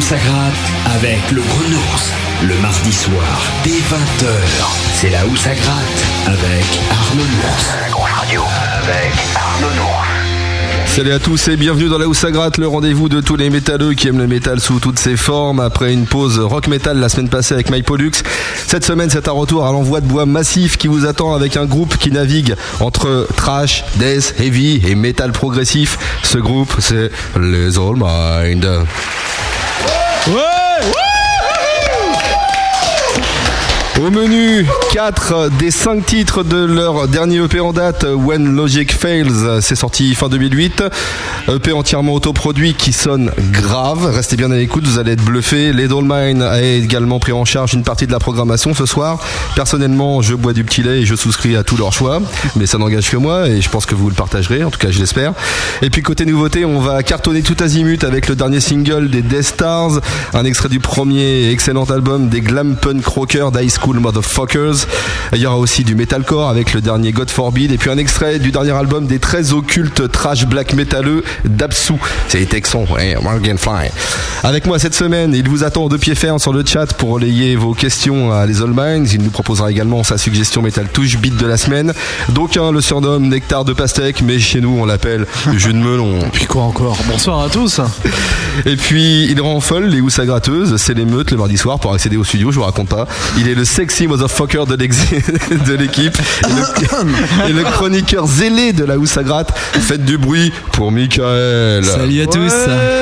ça gratte avec le Grenousse. Le mardi soir, dès 20h, c'est là où ça gratte avec Arnaud Nours. La grosse radio avec Arnaud Nours. Salut à tous et bienvenue dans la où ça gratte, le rendez-vous de tous les métalleux qui aiment le métal sous toutes ses formes. Après une pause rock metal la semaine passée avec My Pollux, cette semaine c'est un retour à l'envoi de bois massif qui vous attend avec un groupe qui navigue entre trash, death, heavy et metal progressif. Ce groupe c'est les All Mind. Au menu, 4 des 5 titres de leur dernier EP en date, When Logic Fails, c'est sorti fin 2008. EP entièrement autoproduit qui sonne grave. Restez bien à l'écoute, vous allez être bluffés. Les Dollmine a également pris en charge une partie de la programmation ce soir. Personnellement, je bois du petit lait et je souscris à tous leurs choix, mais ça n'engage que moi et je pense que vous le partagerez, en tout cas je l'espère. Et puis côté nouveauté, on va cartonner tout azimut avec le dernier single des Death Stars, un extrait du premier et excellent album des glam punk rockers d'High School Motherfuckers. Il y aura aussi du metalcore avec le dernier God Forbid et puis un extrait du dernier album des très occultes trash black métalleux d'Absu. C'est les Texans, Morgan Fly. Avec moi cette semaine, il vous attend de pied ferme sur le chat pour relayer vos questions à les All Minds. Il nous proposera également sa suggestion métal touche beat de la semaine. D'aucuns le surnomment nectar de pastèque, mais chez nous on l'appelle jus de melon. Et puis quoi encore? Bonsoir à tous. Et puis il rend folle les housses gratteuses, c'est l'émeute le mardi soir pour accéder au studio, je vous raconte pas. Il est le sexy motherfucker de l'équipe et le chroniqueur zélé de la housse à gratte. Faites du bruit pour Michael. Salut à tous.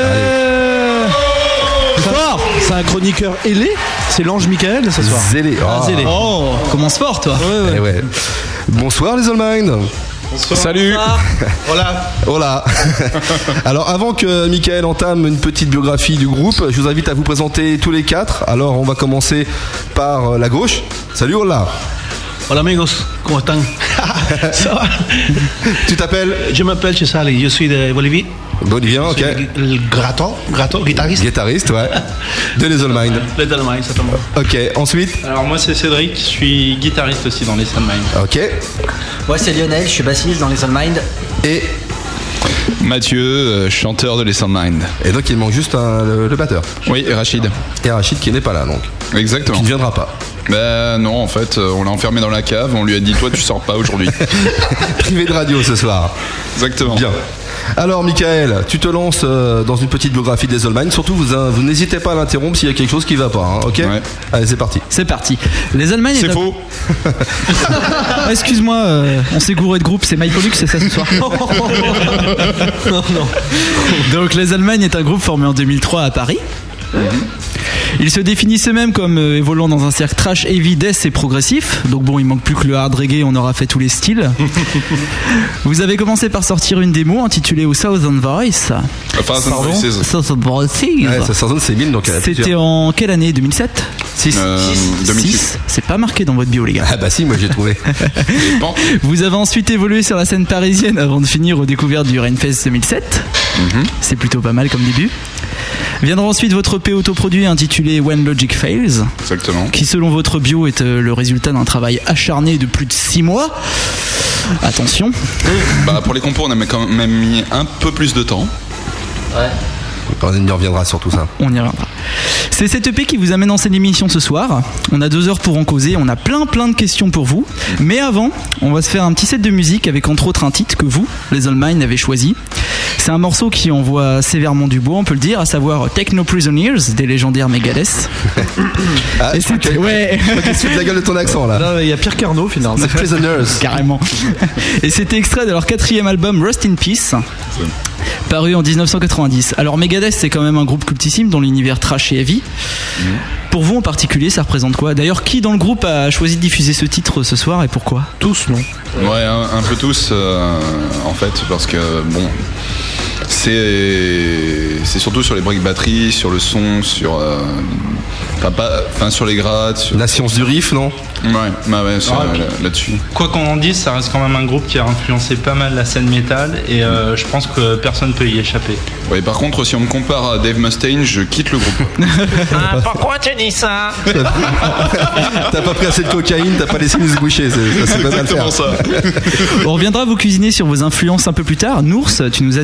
C'est un chroniqueur ailé. C'est l'ange Michael ce soir. Zélé. Ah, zélé. Oh, commence fort toi. Ouais. Bonsoir les All Mind. Bonsoir. Salut. Hola. Alors avant que Michael entame une petite biographie du groupe, je vous invite à vous présenter tous les 4. Alors on va commencer par la gauche. Salut Hola. Hola amigos, ¿cómo están? Ça va? Tu t'appelles? Je m'appelle Cesali, je suis de Bolivie. Bolivien, ok. Le Grato, guitariste. Guitariste, ouais. De les All Mind. Les All Mind, exactement. Ok, ensuite. Alors moi c'est Cédric, je suis guitariste aussi dans les All Mind. Ok. Moi c'est Lionel, je suis bassiste dans les All Mind. Et Mathieu, chanteur de les All Mind. Et donc il manque juste le batteur. Oui, et Rachid. Et Rachid qui n'est pas là donc. Exactement. Qui ne viendra pas. Ben non, en fait, on l'a enfermé dans la cave, on lui a dit toi tu sors pas aujourd'hui. Privé de radio ce soir. Exactement. Bien. Alors Michael, tu te lances dans une petite biographie des All Mind. Surtout vous n'hésitez pas à l'interrompre s'il y a quelque chose qui va pas, hein, ok? Ouais. Allez, c'est parti. C'est parti. Les All Mind. C'est faux. Excuse-moi, on s'est gouré de groupe, c'est My Pollux, c'est ça ce soir. Non. Donc les All Mind est un groupe formé en 2003 à Paris. Ils se définissent eux-mêmes comme évoluant dans un cercle trash, heavy, death et progressif. Donc bon, il manque plus que le hard reggae, on aura fait tous les styles. Vous avez commencé par sortir une démo intitulée au Southern Voice. Southern Voices. Ouais, ça Southern c'est 1000 donc. C'était en quelle année? 2007? 2006. C'est pas marqué dans votre bio les gars. Ah bah si, moi j'ai trouvé. Vous avez ensuite évolué sur la scène parisienne avant de finir aux découvertes du Rainfest 2007. C'est plutôt pas mal comme début. Viendra ensuite votre EP autoproduit intitulé When Logic Fails. Exactement. Qui selon votre bio est le résultat d'un travail acharné de plus de 6 mois. Attention. Bah pour les compos on a quand même mis un peu plus de temps. Ouais. On y reviendra sur tout ça. On y reviendra. C'est cette EP qui vous amène en cette émission ce soir. On a 2 heures pour en causer, on a plein de questions pour vous. Mais avant, on va se faire un petit set de musique avec entre autres un titre que vous, les All Mind, avez choisi. C'est un morceau qui envoie sévèrement du bois, on peut le dire, à savoir Take No Prisoners des légendaires Megadeth. Ah, et c'était ouais. Qu'est-ce que tu fais de la gueule de ton accent là? Il y a Pierre Carnot finalement. The Prisoners. Carrément. Et c'était extrait de leur 4e album Rust in Peace. Paru en 1990. Alors Megadeth c'est quand même un groupe cultissime dans l'univers trash et heavy. Pour vous en particulier ça représente quoi? D'ailleurs qui dans le groupe a choisi de diffuser ce titre ce soir et pourquoi? Tous non? Ouais un peu tous en fait parce que bon c'est surtout sur les briques batteries, sur le son, sur sur les grattes, sur... La science du riff, non? Ouais, là-dessus. Quoi qu'on en dise, ça reste quand même un groupe qui a influencé pas mal la scène métal et je pense que personne peut y échapper. Ouais, par contre, si on me compare à Dave Mustaine, je quitte le groupe. Pourquoi tu dis ça? T'as pas pris assez de cocaïne, t'as pas laissé nous se boucher, c'est pas mal faire. Ça. On reviendra vous cuisiner sur vos influences un peu plus tard. Nours, tu nous as déniché du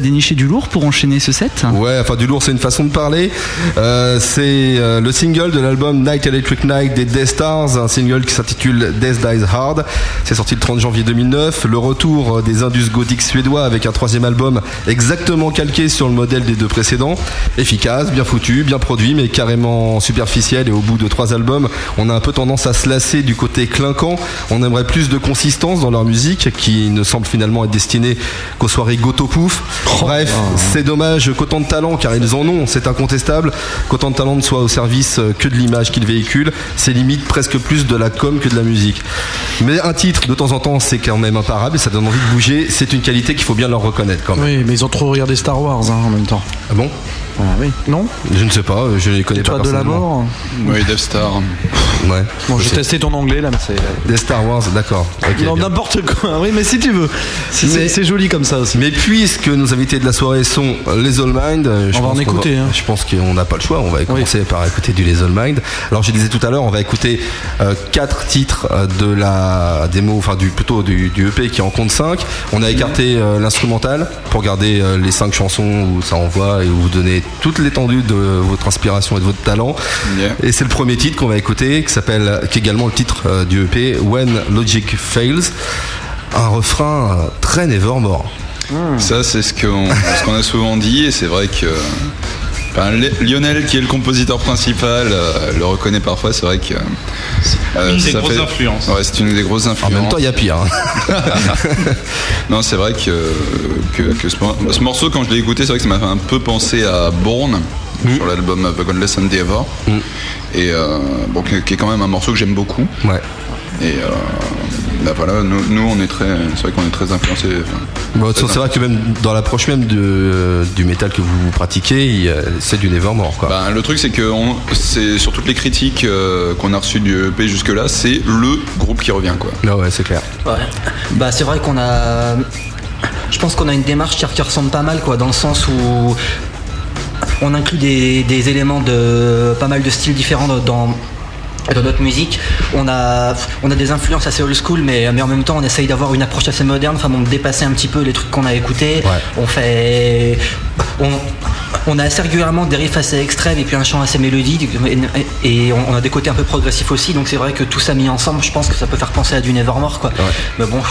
du lourd pour enchaîner ce set. Ouais, enfin du lourd, c'est une façon de parler. C'est le single de l'album Night Electric Night des Death Stars, un single qui s'intitule Death Dies Hard. C'est sorti le 30 janvier 2009. Le retour des Indus gothiques suédois avec un troisième album exactement calqué sur le modèle des deux précédents. Efficace, bien foutu, bien produit, mais carrément superficiel. Et au bout de 3 albums, on a un peu tendance à se lasser du côté clinquant. On aimerait plus de consistance dans leur musique, qui ne semble finalement être destinée qu'aux soirées goto-pouf. Bref, c'est dommage qu'autant de talent, car ils en ont, c'est incontestable, qu'autant de talent ne soit au service que de l'image qu'ils véhiculent. C'est limite presque plus de la com que de la musique. Mais un titre, de temps en temps, c'est quand même imparable et ça donne envie de bouger. C'est une qualité qu'il faut bien leur reconnaître quand même. Oui, mais ils ont trop regardé Star Wars en même temps. Ah bon? Ah oui. Non? Je ne sais pas, je ne les connais pas personnellement. De la Oui, Death Star. Ouais. Bon, j'ai testé ton anglais là, mais c'est... Des Star Wars, d'accord. Okay, non, bien. n'importe quoi. Oui, mais si tu veux. C'est joli comme ça aussi. Mais puisque nos invités de la soirée sont les All Mind, on va en écouter. Je pense qu'on n'a pas le choix. On va commencer par écouter du Les All Mind. Alors je disais tout à l'heure, on va écouter 4 titres de la démo, enfin plutôt du EP qui en compte 5. On a écarté l'instrumental pour garder les 5 chansons où ça envoie et où vous donnez toute l'étendue de votre inspiration et de votre talent. Yeah. Et c'est le premier titre qu'on va écouter qui est également le titre du EP, When Logic Fails. Un refrain très Nevermore. Ça, c'est ce qu'on a souvent dit, et c'est vrai que Lionel, qui est le compositeur principal, le reconnaît parfois. C'est vrai que une des grosses influences. Ouais, c'est une des grosses influences. En même temps, il y a pire. Hein. Non, c'est vrai que ce morceau, quand je l'ai écouté, c'est vrai que ça m'a fait un peu penser à Born sur l'album The Godless Endeavor, et qui est quand même un morceau que j'aime beaucoup. Ouais. Et voilà, nous on est c'est vrai qu'on est très influencés. Bon, c'est vrai que même dans l'approche même du métal que vous pratiquez, c'est du Nevermore, quoi. Le truc, c'est que c'est sur toutes les critiques qu'on a reçues du EP jusque là, c'est le groupe qui revient, quoi. Ah ouais, c'est clair. Ouais. C'est vrai qu'on a, je pense qu'on a une démarche qui ressemble pas mal, quoi, dans le sens où on inclut des éléments de pas mal de styles différents dans notre musique. On a des influences assez old school, mais en même temps on essaye d'avoir une approche assez moderne, de dépasser un petit peu les trucs qu'on a écoutés. Ouais. On a assez régulièrement des riffs assez extrêmes et puis un chant assez mélodique, et on a des côtés un peu progressifs aussi, donc c'est vrai que tout ça mis ensemble, je pense que ça peut faire penser à du Nevermore, quoi. Ouais. Mais bon,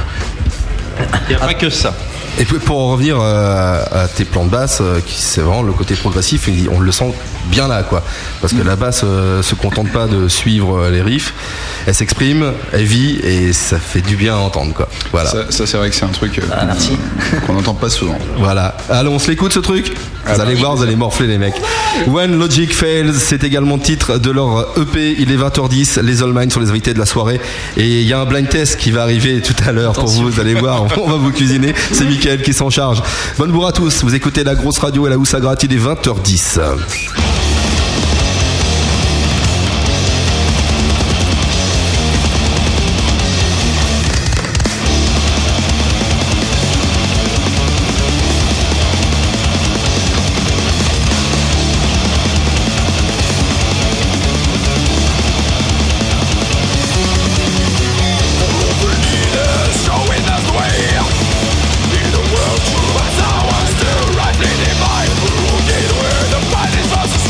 il n'y a pas que ça. Et pour en revenir à tes plans de basse, c'est vraiment le côté progressif, on le sent bien là, quoi. Parce que la basse se contente pas de suivre les riffs, elle s'exprime, elle vit, et ça fait du bien à entendre, quoi. Voilà. Ça c'est vrai que c'est un truc qu'on n'entend pas souvent. Voilà. Allez, on se l'écoute, ce truc. Vous allez voir, vous allez morfler, les mecs. When Logic Fails, c'est également le titre de leur EP. Il est 20h10, les All Mind sont les invités de la soirée, et il y a un blind test qui va arriver tout à l'heure. Attention. Pour vous allez voir, on va vous cuisiner. C'est Mickaël qui s'en charge. Bonne bourre à tous, vous écoutez la grosse radio et la housse à gratte, il est 20h10. Versus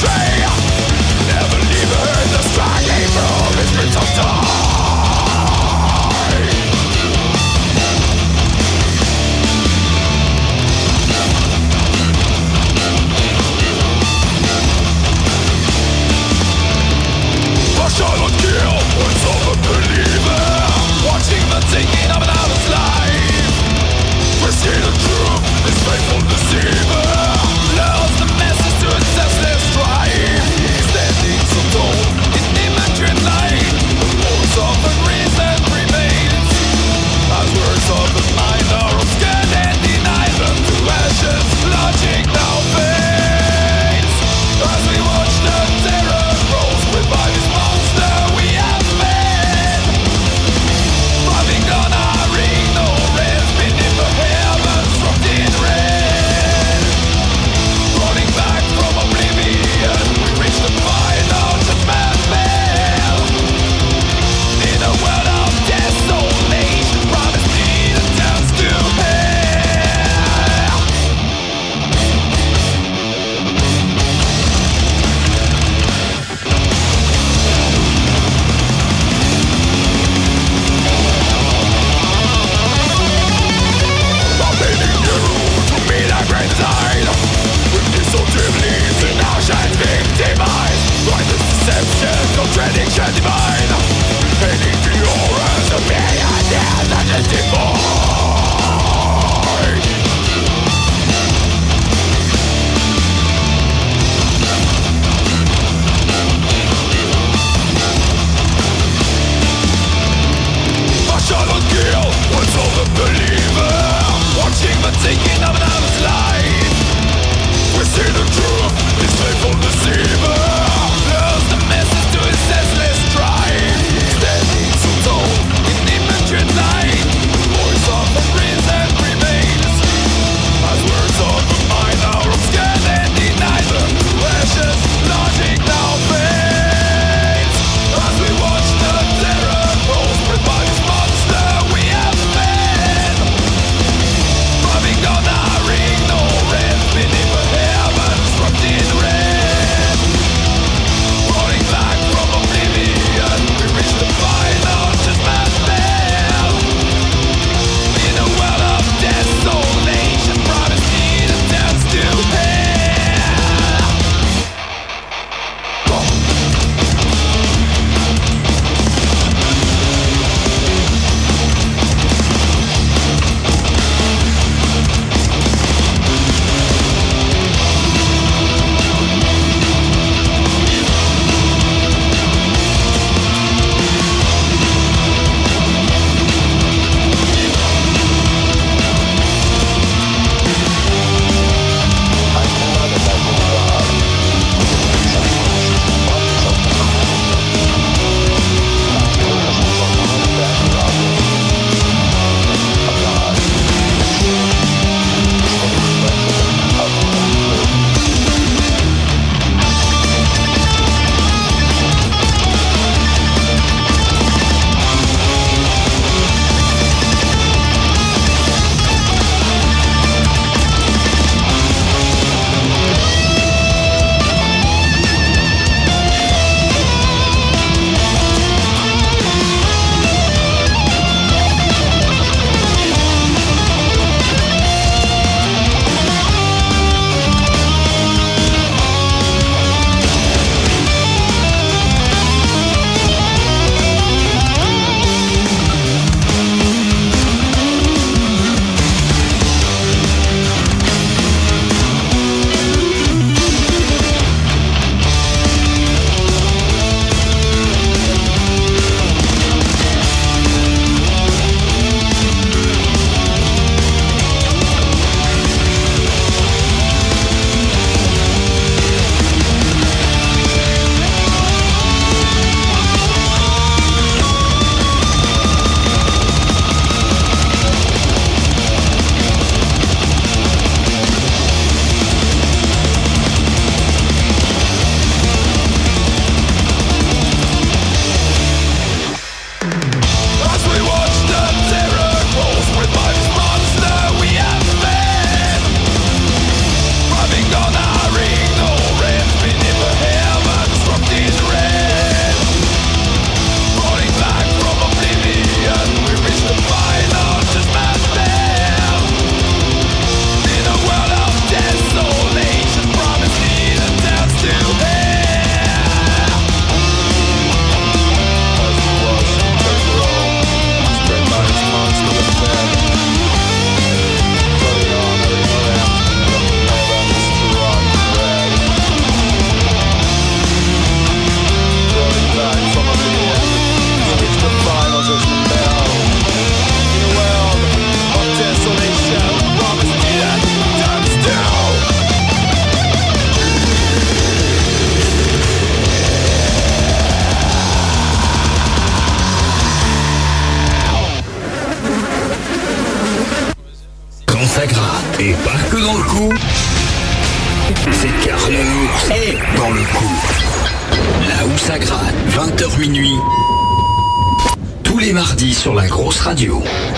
ça gratte. Et pas que dans le cou. C'est car le Nours est dans le cou. Là où ça gratte, 20h minuit. Tous les mardis sur la grosse radio.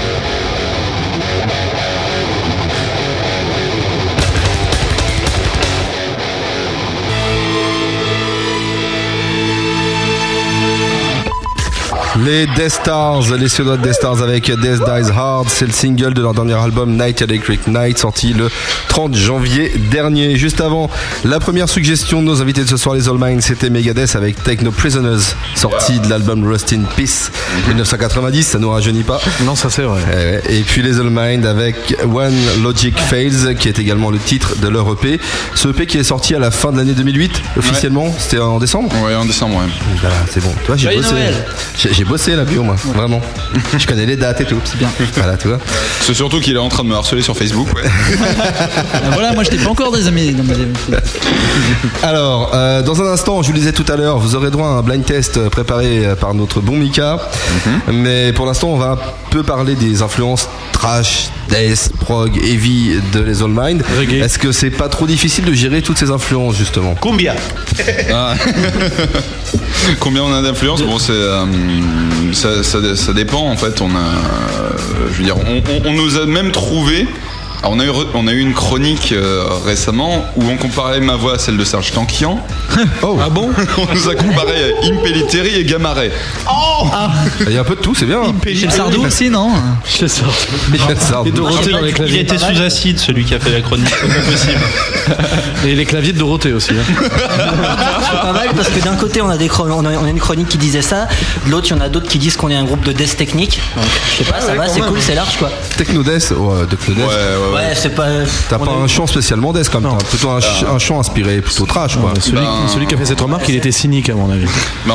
Les Death Stars, les Suédois de Death Stars avec Death Dies Hard, c'est le single de leur dernier album Night Electric Night, sorti le 30 janvier dernier. Juste avant, la première suggestion de nos invités de ce soir, les All Minds, c'était Megadeth avec Take No Prisoners, sorti de l'album Rust in Peace 1990, ça nous rajeunit pas. Non, ça c'est vrai. Et puis les All Minds avec When Logic Fails, qui est également le titre de leur EP. Ce EP qui est sorti à la fin de l'année 2008, officiellement, c'était en décembre. Ouais, en décembre, ouais. Voilà, c'est bon. Toi, j'ai bossé. J'ai bossé la bio, moi, vraiment. Je connais les dates et tout. C'est bien. Voilà, tu vois. C'est surtout qu'il est en train de me harceler sur Facebook, ouais. Voilà, moi je t'ai pas encore des amis dans ma vie. Alors, dans un instant, je vous le disais tout à l'heure, vous aurez droit à un blind test préparé par notre bon Mika. Mais pour l'instant, on va un peu parler des influences trash, death, prog, heavy de les All Mind. Est-ce que c'est pas trop difficile de gérer toutes ces influences, justement? Combien? Combien on a d'influence? Bon, ça dépend en fait. Je veux dire, on nous a même trouvé. Alors on a eu une chronique récemment où on comparait ma voix à celle de Serge Tankian. Oh. Ah bon? On nous a comparé à Impellitteri et Gamaret. Oh, Il y a un peu de tout, c'est bien. Chez le Sardou aussi, non? Chez le Sardou. Et Et Dorothée dans les Il claviers. était sous acide, celui qui a fait la chronique, c'est pas possible. Et les claviers de Dorothée aussi. Hein. C'est pas mal parce que d'un côté on a une chronique qui disait ça, de l'autre il y en a d'autres qui disent qu'on est un groupe de death technique. Donc je sais pas, ça va, c'est cool, c'est large quoi. Technodeath, ouais, Technodeath. Ouais, c'est pas. T'as pas un chant spécialement death comme t'as plutôt un chant inspiré plutôt trash, quoi. Celui qui a fait cette remarque, il était cynique à mon avis.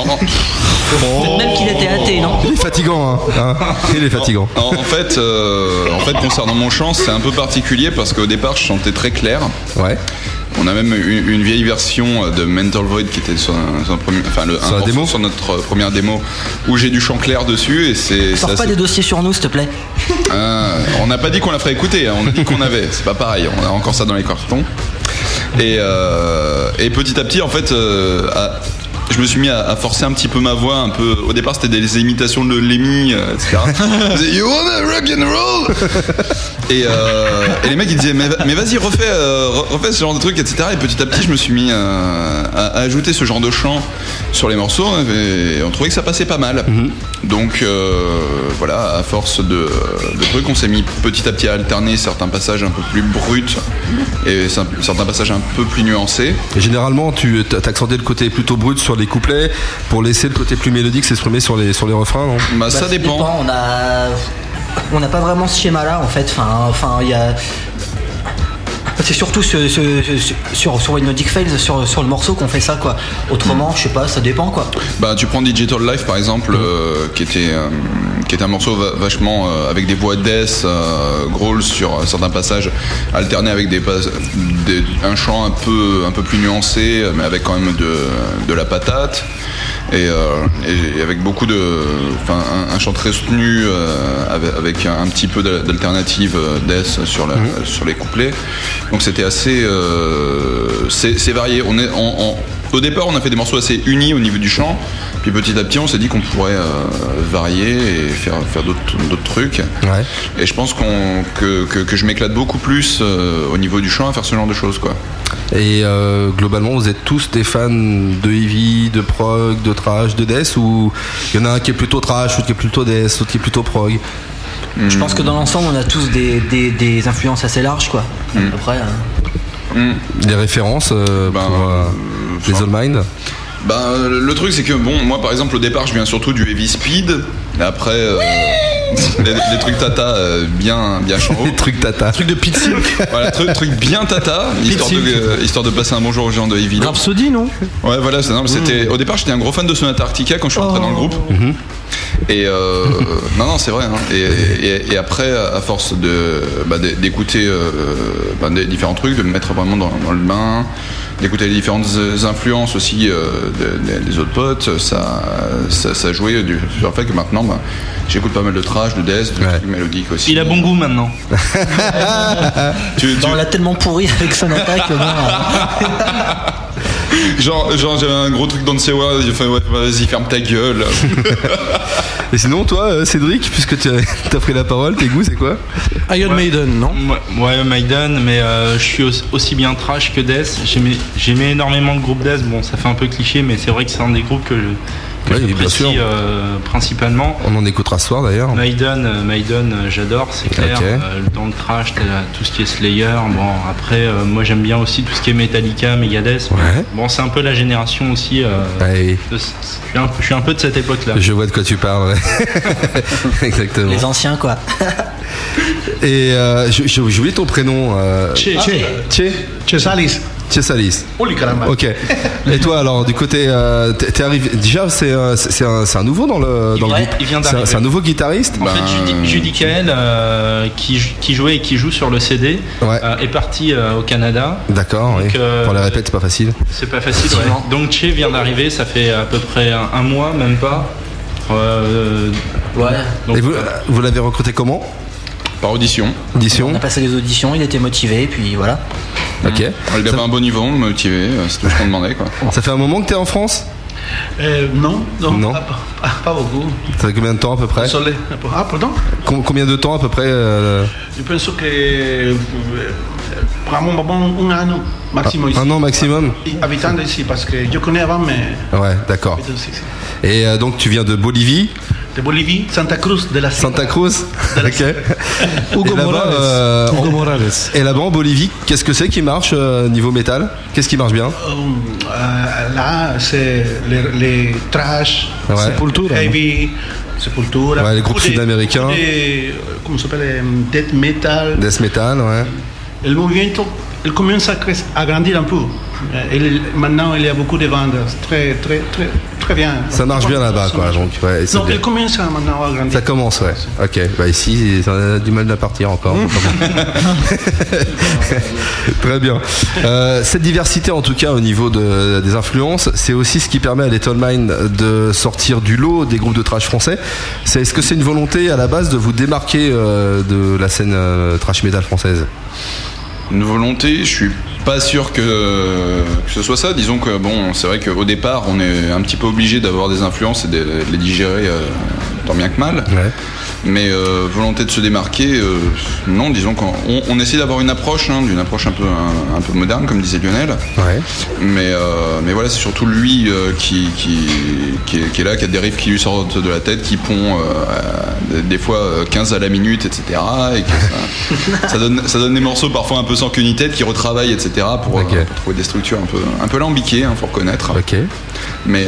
Même qu'il était athée, non? Il est fatigant, hein. Il est fatigant. En fait, concernant mon chant, c'est un peu particulier parce qu'au départ, je chantais très clair. Ouais. On a même une vieille version de Mental Void qui était sur la démo, sur notre première démo où j'ai du chant clair dessus et c'est. Sors pas des dossiers sur nous, s'il te plaît. On n'a pas dit qu'on la ferait écouter, hein, on a dit qu'on avait. C'est pas pareil, on a encore ça dans les cartons. Et petit à petit, en fait, je me suis mis à forcer un petit peu ma voix, un peu. Au départ, c'était des imitations de Lemmy, etc. You wanna rock and roll? Et les mecs ils disaient mais vas-y refais ce genre de truc, etc. Et petit à petit, je me suis mis à ajouter ce genre de chant sur les morceaux et on trouvait que ça passait pas mal. Donc voilà, à force de trucs, on s'est mis petit à petit à alterner certains passages un peu plus bruts et certains passages un peu plus nuancés. Et généralement, tu accentué le côté plutôt brut sur les couplets pour laisser le côté plus mélodique s'exprimer sur les refrains, non? Bah, ça dépend. On n'a pas vraiment ce schéma-là en fait. Enfin, il y a. C'est surtout sur When Logic Fails, sur le morceau qu'on fait ça quoi. Autrement, je sais pas, ça dépend quoi. Bah tu prends Digital Life par exemple, qui était un morceau vachement avec des voix death, growl sur certains passages, alterné avec un chant un peu plus nuancé, mais avec quand même de la patate. Et avec beaucoup un chant très soutenu avec un petit peu d'alternative death sur les couplets. Donc c'était assez c'est varié. Au départ on a fait des morceaux assez unis au niveau du chant, puis petit à petit on s'est dit qu'on pourrait varier et faire d'autres trucs. Ouais. Et je pense que je m'éclate beaucoup plus au niveau du chant à faire ce genre de choses quoi. Et globalement, vous êtes tous des fans de heavy, de prog, de trash, de death, ou il y en a un qui est plutôt trash, l'autre qui est plutôt death, l'autre qui est plutôt prog? Je pense que dans l'ensemble, on a tous des influences assez larges, quoi. Après. Des références pour les All Mind? Le truc c'est que moi par exemple au départ je viens surtout du heavy speed, et après des trucs tata bien changés. Des trucs tata. Truc de pizza. Voilà, truc bien tata, histoire de passer un bonjour aux gens de heavy. Rhapsody, non? Ouais, voilà, c'était. Au départ, j'étais un gros fan de Sonata Arctica quand je suis rentré dans le groupe. Et non, c'est vrai. Hein. Et après, à force d'écouter des différents trucs, de me mettre vraiment dans le bain, d'écouter les différentes influences aussi des autres potes, ça jouait sur le fait que maintenant, j'écoute pas mal de thrash, de death, de trucs mélodiques aussi. Il a bon goût maintenant. On l'a tellement pourri avec son attaque. Genre j'avais un gros truc dans le CEWA, j'ai fait vas-y ferme ta gueule. Et sinon toi Cédric, puisque tu as pris la parole, tes goûts c'est quoi? Iron Maiden, non? Ouais, Maiden, mais je suis aussi bien trash que death. J'aimais énormément le groupe death, bon ça fait un peu cliché mais c'est vrai que c'est un des groupes que j'apprécie principalement. On en écoutera ce soir d'ailleurs. Maiden, j'adore, c'est clair. Okay. Dans le trash, t'as tout ce qui est Slayer. Bon, après, moi j'aime bien aussi tout ce qui est Metallica, Megadeth. Ouais. Bon, c'est un peu la génération aussi. Je suis un peu de cette époque-là. Je vois de quoi tu parles. Ouais. Exactement. Les anciens, quoi. Et j'ai oublié ton prénom. Chesalis. Chesalis. Holy caramba. Ok. Et toi alors du côté, t'es arrivé déjà, c'est un nouveau dans le groupe. Il vient d'arriver. C'est un nouveau guitariste. En fait, Judy Kael, qui jouait et qui joue sur le CD, est parti au Canada. D'accord. Oui. Pour les répètes, c'est pas facile. C'est pas facile. Ouais. Donc Che vient d'arriver, ça fait à peu près un mois, même pas. Donc, et vous l'avez recruté comment? Par audition. On a passé les auditions, il était motivé, puis voilà. Ok. Il avait un bon niveau, motivé, c'est tout ce qu'on demandait, quoi. Ça fait un moment que t'es en France? Non. Pas beaucoup. Ça fait combien de temps à peu près? Ah, pardon? Combien de temps à peu près Je pense que un an maximum. Un an maximum? Habitant ici, parce que je connais avant, mais... Ouais, d'accord. Et donc tu viens de Bolivie? De Bolivie, Santa Cruz de la Sierra. Santa Cruz. Ok. Hugo Morales. Et là-bas en Bolivie, qu'est-ce que c'est qui marche niveau métal? Qu'est-ce qui marche bien? Là, c'est les trash, Sepultura, heavy, Sepultura. Ouais, les groupes sud-américains. Comment ça s'appelle? Death metal. Death metal, ouais. Le mouvement, il commence à grandir un peu. Maintenant, il y a beaucoup de ventes très bien. Ça marche bien là-bas, quoi. Donc, ouais, non, il commence maintenant à grandir. Ça commence, ouais. Ok. Bah ici, ça a du mal à partir encore. Très bien. Cette diversité, en tout cas, au niveau des influences, c'est aussi ce qui permet à Little Mind de sortir du lot des groupes de trash français. Est-ce que c'est une volonté à la base de vous démarquer de la scène trash metal française? Une volonté, je suis pas sûr que ce soit ça. Disons que bon, c'est vrai qu'au départ, on est un petit peu obligé d'avoir des influences et de les digérer tant bien que mal. Ouais. Mais volonté de se démarquer, non. Disons qu'on essaie d'avoir une approche, d'une approche un peu moderne, comme disait Lionel. Ouais. Mais voilà, c'est surtout lui qui est là, qui a des riffs qui lui sortent de la tête, qui pond des fois 15 à la minute, etc. Et que ça donne des morceaux parfois un peu sans queue ni tête, qui retravaillent, etc. Pour trouver des structures un peu alambiquées, faut reconnaître. Okay. Mais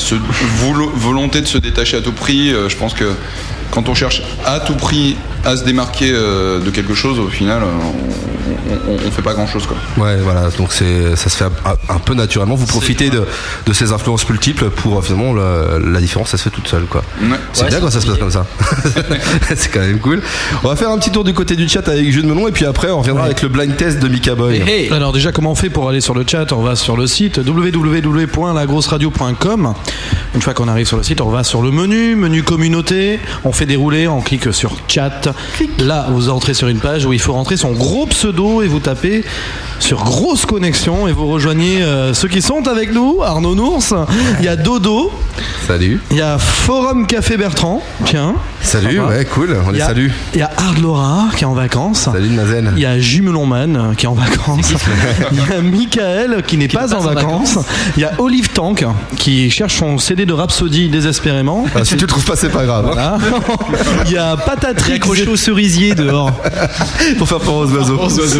volonté de se détacher à tout prix, je pense que quand on cherche à tout prix à se démarquer de quelque chose, au final, on fait pas grand chose, quoi. Ouais, voilà. Donc ça se fait un peu naturellement. Vous profitez de ces influences multiples pour finalement la différence, ça se fait toute seule, quoi. Ouais. C'est bien quand ça se passe comme ça. C'est quand même cool. On va faire un petit tour du côté du chat avec Jules Melon et puis après on reviendra avec le blind test de Mika Boy. Hey. Alors déjà, comment on fait pour aller sur le chat? On va sur le site www.lagrosseradio.com. Une fois qu'on arrive sur le site, on va sur le menu communauté, on fait dérouler, on clique sur chat. Là, vous entrez sur une page où il faut rentrer son gros pseudo et vous tapez sur grosse connexion et vous rejoignez ceux qui sont avec nous. Arnaud Nours, il y a Dodo. Salut. Il y a Forum Café Bertrand. Tiens. Salut, ouais, cool, on les salue. Il y a Hard Laura qui est en vacances. Salut Nazen. Il y a Jumelon Man qui est en vacances. Il y a Michael qui n'est pas en vacances. Il y a Olive Tank qui cherche son CD de Rhapsody désespérément. Ah, si tu le trouves pas, c'est pas grave. Voilà. Il y a Patatrix accroché au cerisier dehors pour faire peur aux oiseaux.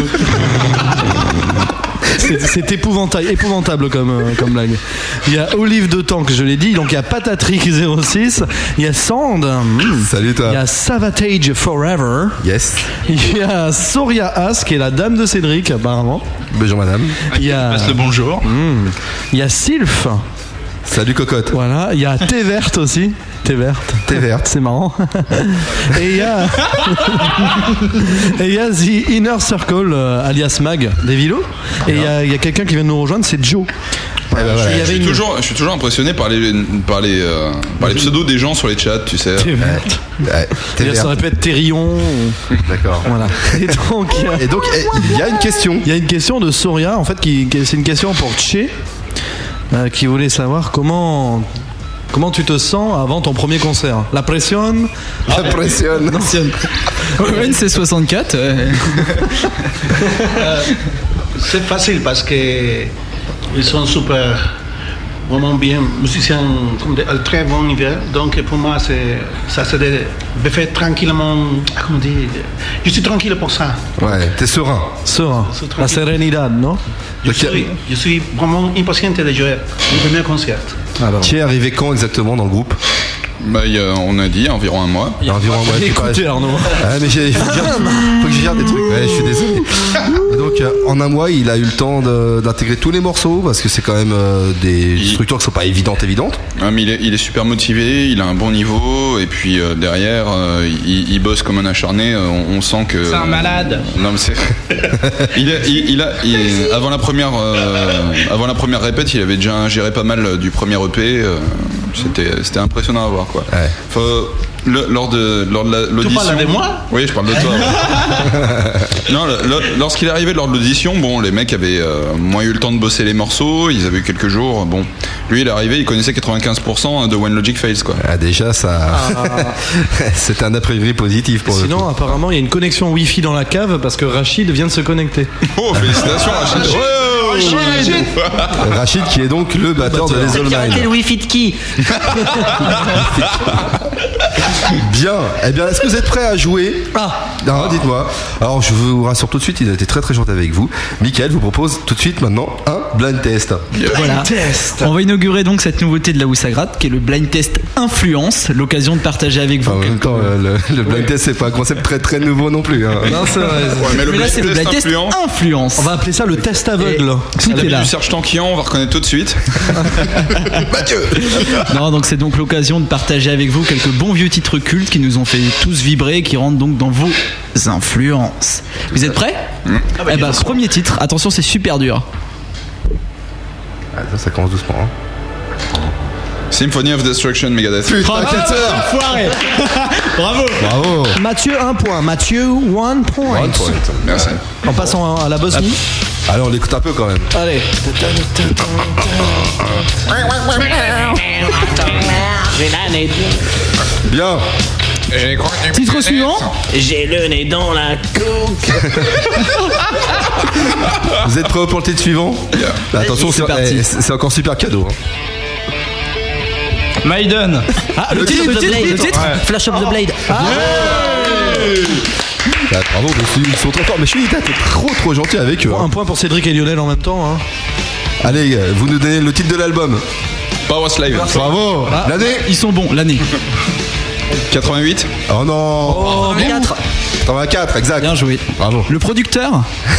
C'est épouvantable comme blague. Il y a Olive de Tank, je l'ai dit. Donc il y a Patatrix 06. Il y a Sand. Salut toi. Il y a Savatage Forever. Yes. Il y a Soria As qui est la dame de Cédric apparemment. Bonjour madame. Il y a passe le bonjour. Il y a Sylph. Salut cocotte. Voilà. Il y a Thé Verte aussi. T'es verte. T'es verte. C'est marrant. Et il y a The Inner Circle, alias Mag, des Vilos. Et il y a quelqu'un qui vient de nous rejoindre, c'est Joe. Je suis toujours impressionné par les pseudos des gens sur les chats, tu sais. T'es verte. Ça aurait pu être Terrion. D'accord. Voilà. Et donc, il y a une question. Il y a une question de Soria, en fait, c'est une question pour Tché, qui voulait savoir comment tu te sens avant ton premier concert. La pression. C'est 64. C'est facile parce que ils sont super, vraiment bien musiciens, comme de très bon niveau. Donc pour moi, ça se fait tranquillement. Comment dire, je suis tranquille pour ça. Ouais, t'es serein. La sérénité, non? Je suis vraiment impatient de jouer mon premier concert. Qui est arrivé quand exactement dans le groupe? On a dit environ un mois. Environ un mois. Écoutez Arnaud. Mais faut que je gère des trucs. Ouais, je suis désolé. Et donc en un mois, il a eu le temps d'intégrer tous les morceaux parce que c'est quand même des structures qui sont pas évidentes. Mais il est super motivé, il a un bon niveau et puis derrière, il bosse comme un acharné. On sent que c'est un malade. Non mais c'est. Avant la première répète, il avait déjà géré pas mal du premier EP. C'était impressionnant à voir quoi. Ouais. Lors de l'audition. Tu parles de moi? Oui, je parle de toi. Non, lorsqu'il est arrivé lors de l'audition, bon, les mecs avaient moins eu le temps de bosser les morceaux, ils avaient eu quelques jours. Bon, lui, il est arrivé, il connaissait 95% de When Logic Fails quoi. Déjà ça, c'est un a priori positif pour Sinon, le coup. apparemment, il y a une connexion Wi-Fi dans la cave parce que Rachid vient de se connecter. Oh, félicitations Rachid. Rachid qui est donc le batteur de Les All Arrêtez le Mine. Wi-Fi de qui? Bien. Eh bien, est-ce que vous êtes prêts à jouer? Non, dites-moi. Alors, je vous rassure tout de suite, il a été très très gentil avec vous. Michael vous propose tout de suite maintenant un blind test. Voilà. On va inaugurer donc cette nouveauté de la Où ça gratte, qui est le blind test influence. L'occasion de partager avec vous. En même temps, le blind test, c'est pas un concept très très nouveau non plus. Hein. Non, c'est vrai. Mais là, c'est le blind test influence. On va appeler ça le test aveugle. Tout est là. Du Serge Tanquian, on va reconnaître tout de suite. Mathieu. Non, donc c'est donc l'occasion de partager avec vous quelques bons vieux titres cultes qui nous ont fait tous vibrer, qui rentrent donc dans vos influences. Vous êtes prêts? Eh ben, premier titre. Attention, c'est super dur. Ça commence doucement. Hein. Symphony of Destruction, Megadeth. Foiré. Bravo. Mathieu, 1 point. Mathieu, 1 point. Merci. En passant à la Bosnie. Allez, on l'écoute un peu quand même. Allez. Bien. Titre suivant. J'ai le nez dans la coke. Vous êtes prêts pour le titre suivant? Attention, c'est parti. C'est encore super cadeau. Hein. Maiden. Le titre. Ouais. Flash of the Blade. Bravo, ils sont trop forts. Mais je suis dit, t'es trop gentil avec eux. Un point pour Cédric et Lionel en même temps. Hein. Allez, vous nous donnez le titre de l'album. Power Slave. Bravo. L'année? Ils sont bons, l'année. 88. Oh non. 4. 84, exact. Bien joué. Bravo. Le producteur.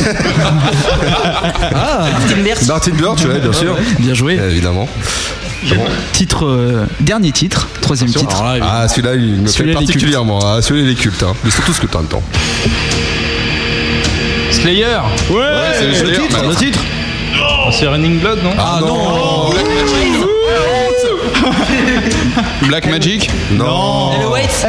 Martin Birch, ouais, bien sûr. Bien joué. Évidemment. Titre, dernier titre, troisième titre. Celui-là, il me plaît particulièrement. Celui-là, il est culte. Hein. Ils sont tous cultes en même temps. Slayer. Ouais, c'est le titre. C'est Running Blood, non? Ah non. Black Magic. Non. Hello Waits.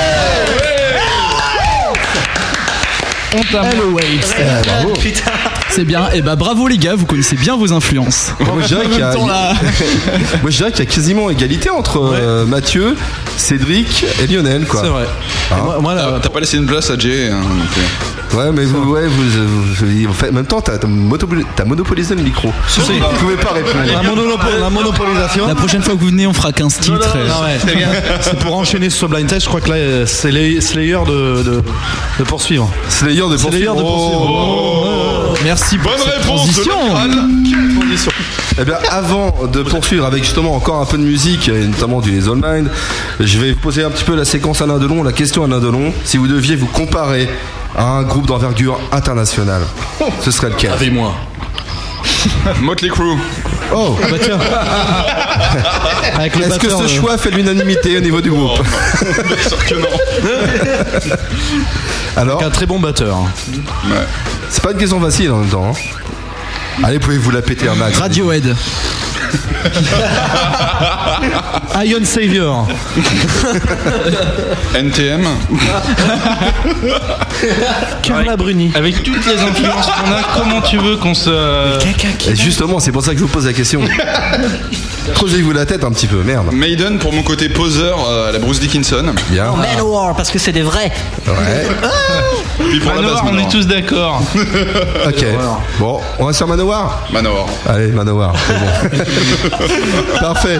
Hello Waits. Bravo. Putain. C'est bien. Et bah bravo les gars, vous connaissez bien vos influences. Moi, je dirais qu'il y a... Moi, je dirais qu'il y a quasiment égalité entre Mathieu, Cédric et Lionel, quoi. C'est vrai. Moi, là, t'as pas laissé une place à Jay. Hein, ouais, mais vous, en fait, en même temps, t'as monopolisé le micro. Vous pouvez pas répondre. la monopolisation. La prochaine fois que vous venez, on fera 15 titres. C'est pour enchaîner sur ce blind test. Je crois que là, c'est Slayer de poursuivre. Slayer de poursuivre. Merci pour cette transition. Quelle transition. Eh bien, avant de poursuivre avec justement encore un peu de musique, et notamment du Les All Mine, je vais vous poser un petit peu la séquence Alain Delon, la question Alain Delon. Si vous deviez vous comparer à un groupe d'envergure internationale, ce serait lequel? Avec moi. Motley Crue. Oh, bah tiens. Est-ce que ce choix fait l'unanimité au niveau du groupe? Bien sûr que non. Alors, un très bon batteur. Ouais. C'est pas une question facile en même temps. Allez, pouvez-vous la péter un max? Radiohead. Iron Savior. NTM. Carla Bruni. Avec toutes les influences qu'on a, comment tu veux qu'on se... Et justement, c'est pour ça que je vous pose la question. Creusez-vous la tête un petit peu, merde. Maiden pour mon côté poseur à la Bruce Dickinson. Bien. Non, Manowar, parce que c'est des vrais. Ouais. Puis pour la Manowar, base, on est tous d'accord. Ok. Bon, on va sur Manowar. Manowar. Allez, Manowar. C'est bon. Parfait.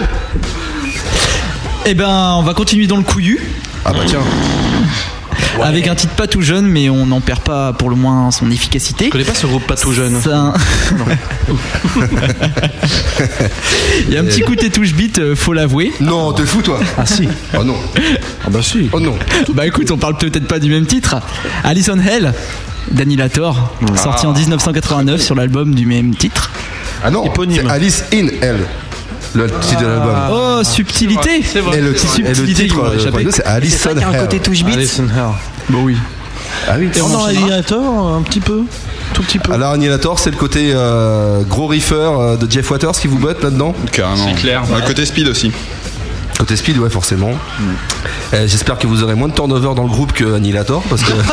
Eh ben, on va continuer dans le couillu. Ah bah tiens. Avec un titre pas tout jeune, mais on n'en perd pas pour le moins son efficacité. Je connais pas ce groupe pas tout jeune. Il y a un petit côté touche beat, faut l'avouer. Non, t'es fou toi. Ah si. Oh non. Ah bah si. Oh non. Bah écoute, on parle peut-être pas du même titre. Alice on Hell d'Annihilator, sorti en 1989 sur l'album du même titre. Ah non, Éponyme. c'est Alice in Hell, le titre de l'album. Oh, subtilité. C'est vrai. Et le titre, Subtilité, il m'a échappé. c'est Alice C'est on vrai qu'il y a un côté Hell. touche beat. Alison Hare. Bon oui. Ah oui. Et on en Annihilator un petit peu. Tout petit peu. Alors Annihilator, c'est le côté gros reefer de Jeff Waters qui vous botte là-dedans. Carrément. C'est clair. Ouais, côté speed aussi. Côté speed, ouais, forcément. J'espère que vous aurez moins de turnover dans le groupe que Annihilator, parce que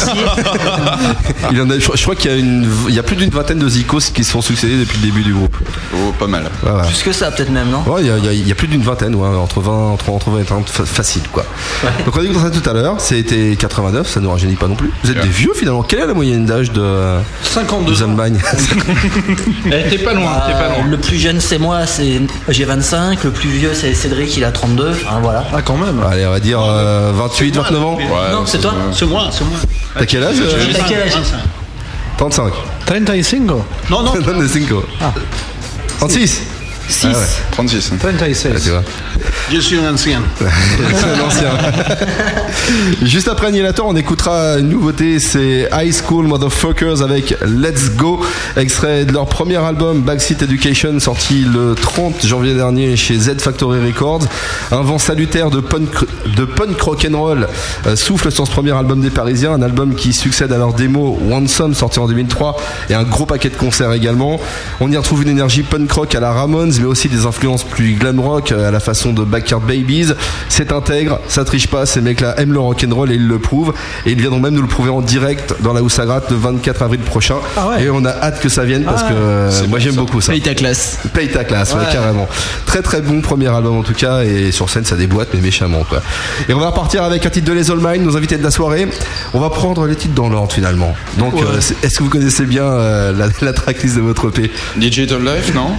il y en a, je crois qu'il y a il y a plus d'une vingtaine de zikos qui se sont succédés depuis le début du groupe. Oh, pas mal. Ouais, ouais. Plus que ça, peut-être même, non? Ouais, il y a plus d'une vingtaine, ouais, entre 20 et 30, facile quoi. Donc on a dit ça tout à l'heure, c'était 89, ça ne nous rajeunit pas non plus. Vous êtes des vieux finalement. Quelle est la moyenne d'âge de 52 des Allemagne? T'es pas loin, t'es pas loin. Le plus jeune, c'est moi, j'ai 25. Le plus vieux, c'est Cédric, il a 32. Enfin, voilà. Ah quand même. Allez, on va dire 28, 29 ans. Ouais, Non, c'est toi? C'est moi, c'est moi. T'as quel âge? T'as quel âge? 35. 35. Non, non. 35. 36. 6. Ah ouais. 36. 36. Ah, tu vois. Je suis un ancien. C'est un ancien. Juste après Annihilator, on écoutera une nouveauté, c'est High School Motherfuckers avec Let's Go, extrait de leur premier album Backseat Education, sorti le 30 janvier dernier chez Z Factory Records. Un vent salutaire de punk rock'n'roll souffle sur ce premier album des Parisiens, un album qui succède à leur démo One-Some, sorti en 2003, et un gros paquet de concerts également. On y retrouve une énergie punk rock à la Ramones, mais aussi des influences plus glam rock à la façon de Backyard Babies. C'est intègre, ça triche pas, ces mecs-là aiment le rock'n'roll et ils le prouvent. Et ils viendront même nous le prouver en direct dans la Houssagratte le 24 avril prochain. Ah ouais. Et on a hâte que ça vienne parce que moi j'aime beaucoup ça. Paye ta classe. Paye ta classe, ouais, carrément. Très très bon premier album en tout cas, et sur scène ça déboîte mais méchamment quoi. Et on va repartir avec un titre de Les All Mine, nos invités de la soirée. On va prendre les titres dans l'ordre finalement. Donc est-ce que vous connaissez bien la tracklist de votre EP? Digital Life, non?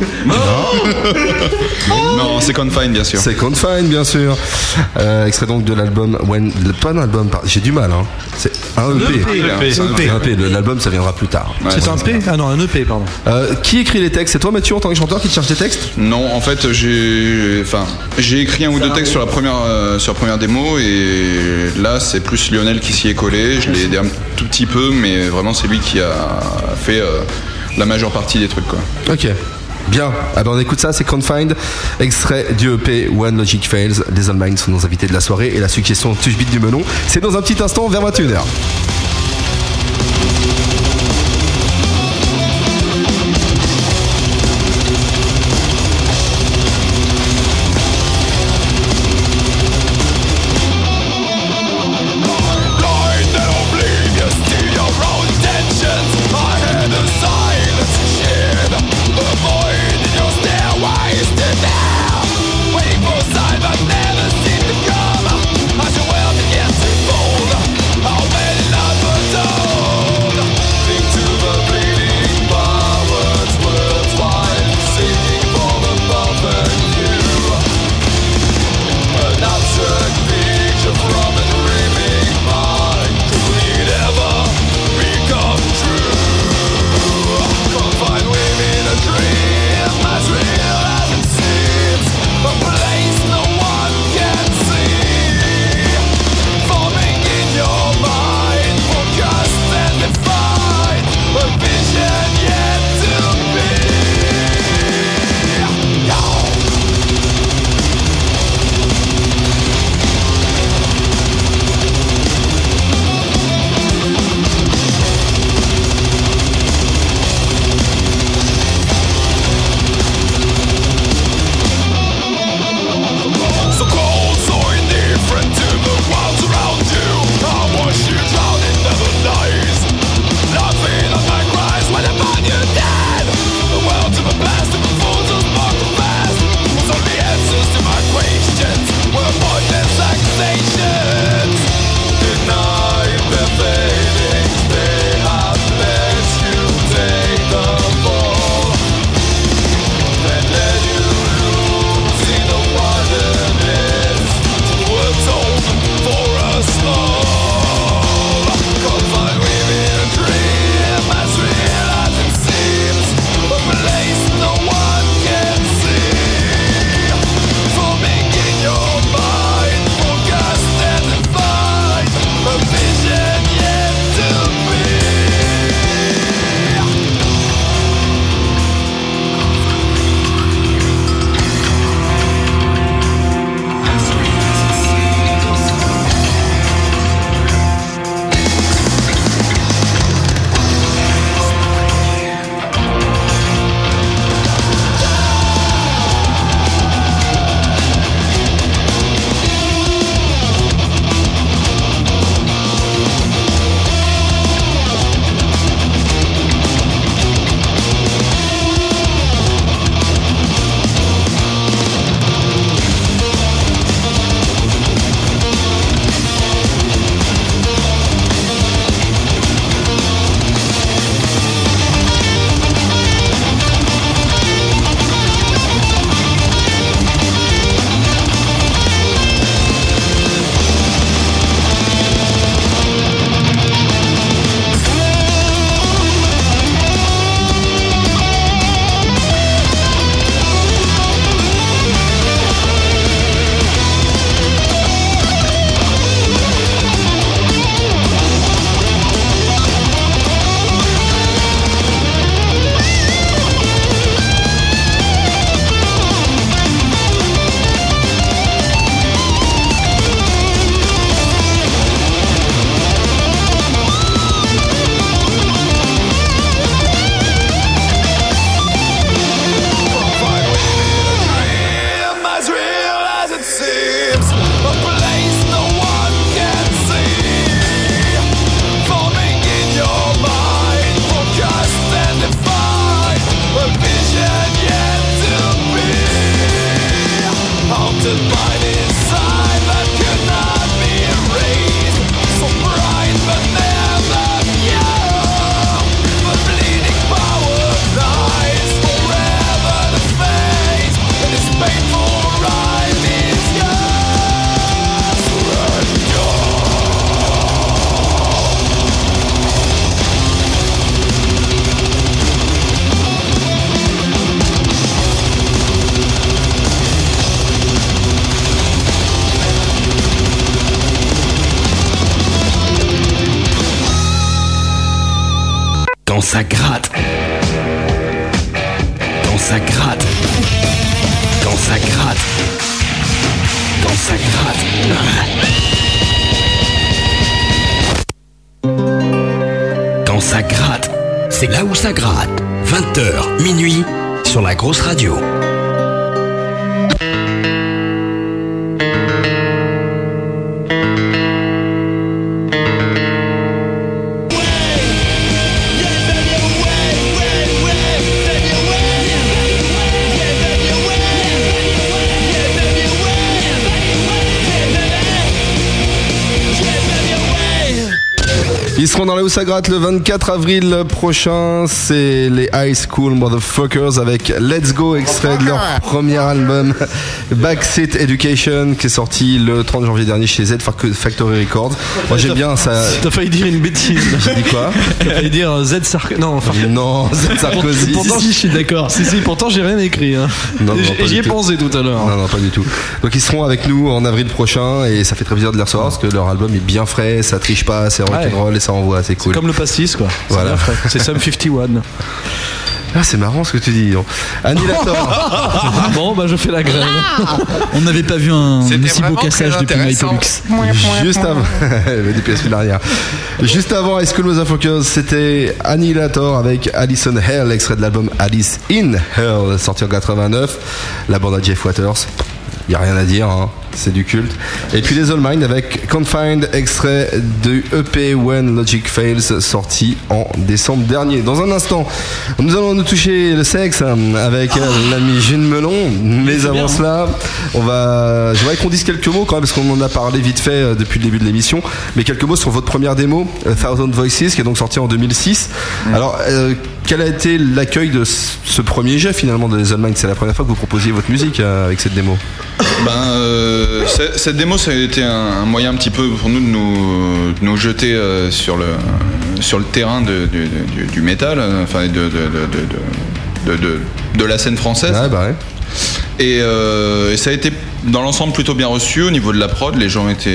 Non, c'est Confine, bien sûr. C'est Confine, bien sûr. Extrait donc de l'album pas un album, j'ai du mal, hein. C'est un EP. C'est un C'est un EP. L'album, ça viendra plus tard. Ouais, C'est un P? Ah non, un EP, pardon. Qui écrit les textes? C'est toi, Mathieu, en tant que chanteur, qui te cherche les textes? Non, en fait, j'ai écrit un ou deux textes sur la première démo, et là, c'est plus Lionel qui s'y est collé. Je l'ai aidé un tout petit peu, mais vraiment, c'est lui qui a fait la majeure partie des trucs, quoi. Ok. Bien, ah ben on écoute ça, c'est Confined, extrait du EP One Logic Fails. Les Allemagne sont nos invités de la soirée et la suggestion touche beat du melon. C'est dans un petit instant vers 21h. Never seem to come. I should well begin to fold. How many lives Quand ça gratte. Quand ça gratte. Quand ça gratte. Quand ça gratte. Quand ça gratte. C'est là où ça gratte. 20h, minuit, sur la grosse radio. Ils seront dans la où ça gratte le 24 avril prochain. C'est les High School Motherfuckers avec Let's Go, extrait de leur premier album Backseat Education qui est sorti le 30 janvier dernier chez Z Factory Records. Moi j'aime bien ça. T'as failli dire une bêtise. J'ai dit quoi? T'as failli dire Z Sarkozy. Non, Z Sarkozy. Pourtant, si, je suis d'accord. Si, pourtant j'ai rien écrit. Hein. Non, j'y ai pensé tout à l'heure. Non, pas du tout. Donc ils seront avec nous en avril prochain et ça fait très plaisir de les recevoir parce que leur album est bien frais, ça triche pas, c'est rock'n'roll et ça envoie, c'est cool. C'est comme le pastis quoi. Voilà. C'est Sum 51. Ah, c'est marrant ce que tu dis. Annihilator. Bon, bah je fais la grève. On n'avait pas vu un aussi beau cassage depuis Mytholux. Juste avant. Depuis la semaine dernière. Juste avant High School Motherfuckers, c'était Annihilator avec Alison Hell, extrait de l'album Alice in Hell, sorti en 89. La bande à Jeff Waters. Y a rien à dire, hein. C'est du culte. Et puis les All Mine avec Confined, extrait du EP When Logic Fails, sorti en décembre dernier. Dans un instant, nous allons nous toucher le sexe avec l'ami Gilles Melon. Mais avant cela, j'aimerais qu'on dise quelques mots quand même, parce qu'on en a parlé vite fait depuis le début de l'émission. Mais quelques mots sur votre première démo, A Thousand Voices, qui est donc sortie en 2006. Alors, quel a été l'accueil de ce premier jet finalement de les All Mine? C'est la première fois que vous proposiez votre musique avec cette démo? Cette démo, ça a été un moyen un petit peu pour nous de nous jeter sur le terrain du métal, enfin de la scène française. Ouais, bah ouais. Et ça a été dans l'ensemble plutôt bien reçu au niveau de la prod. Les gens étaient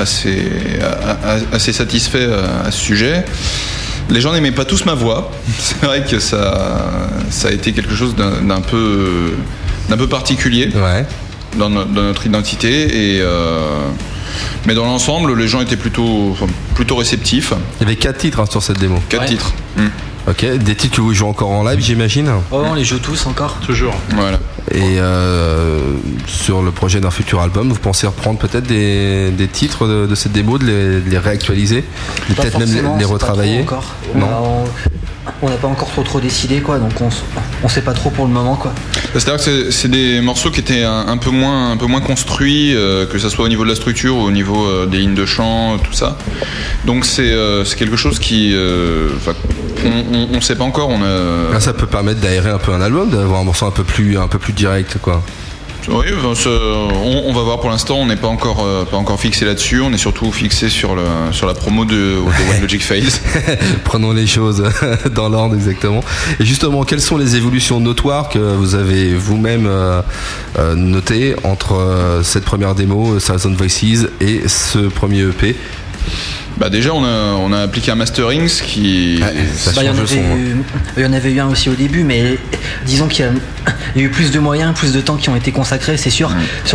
assez satisfaits à ce sujet. Les gens n'aimaient pas tous ma voix. C'est vrai que ça a été quelque chose d'un peu particulier. Ouais. Dans notre identité mais dans l'ensemble les gens étaient plutôt réceptifs. Il y avait 4 titres sur cette démo. 4 titres. Ok, des titres que vous jouez encore en live, j'imagine. Oh, on les joue tous encore. Toujours. Voilà. Et sur le projet d'un futur album, vous pensez reprendre peut-être des titres de cette démo, de les réactualiser, de peut-être même les retravailler? Pas trop encore. On n'a pas encore trop décidé quoi, donc on sait pas trop pour le moment quoi. C'est-à-dire que c'est des morceaux qui étaient un peu moins construits, que ce soit au niveau de la structure ou au niveau des lignes de chant, tout ça. Donc c'est quelque chose qui, on sait pas encore. Ça peut permettre d'aérer un peu un album, d'avoir un morceau un peu plus direct quoi. Oui, on va voir. Pour l'instant, on n'est pas encore fixé là-dessus. On est surtout fixé sur la promo de When Logic Fails. Prenons les choses dans l'ordre exactement. Et justement, quelles sont les évolutions notoires que vous avez vous-même notées entre cette première démo, Thousand Voices, et ce premier EP? Bah déjà on a appliqué un mastering qui il y en avait eu un aussi au début, mais disons qu'il y a eu plus de moyens, plus de temps qui ont été consacrés, c'est sûr.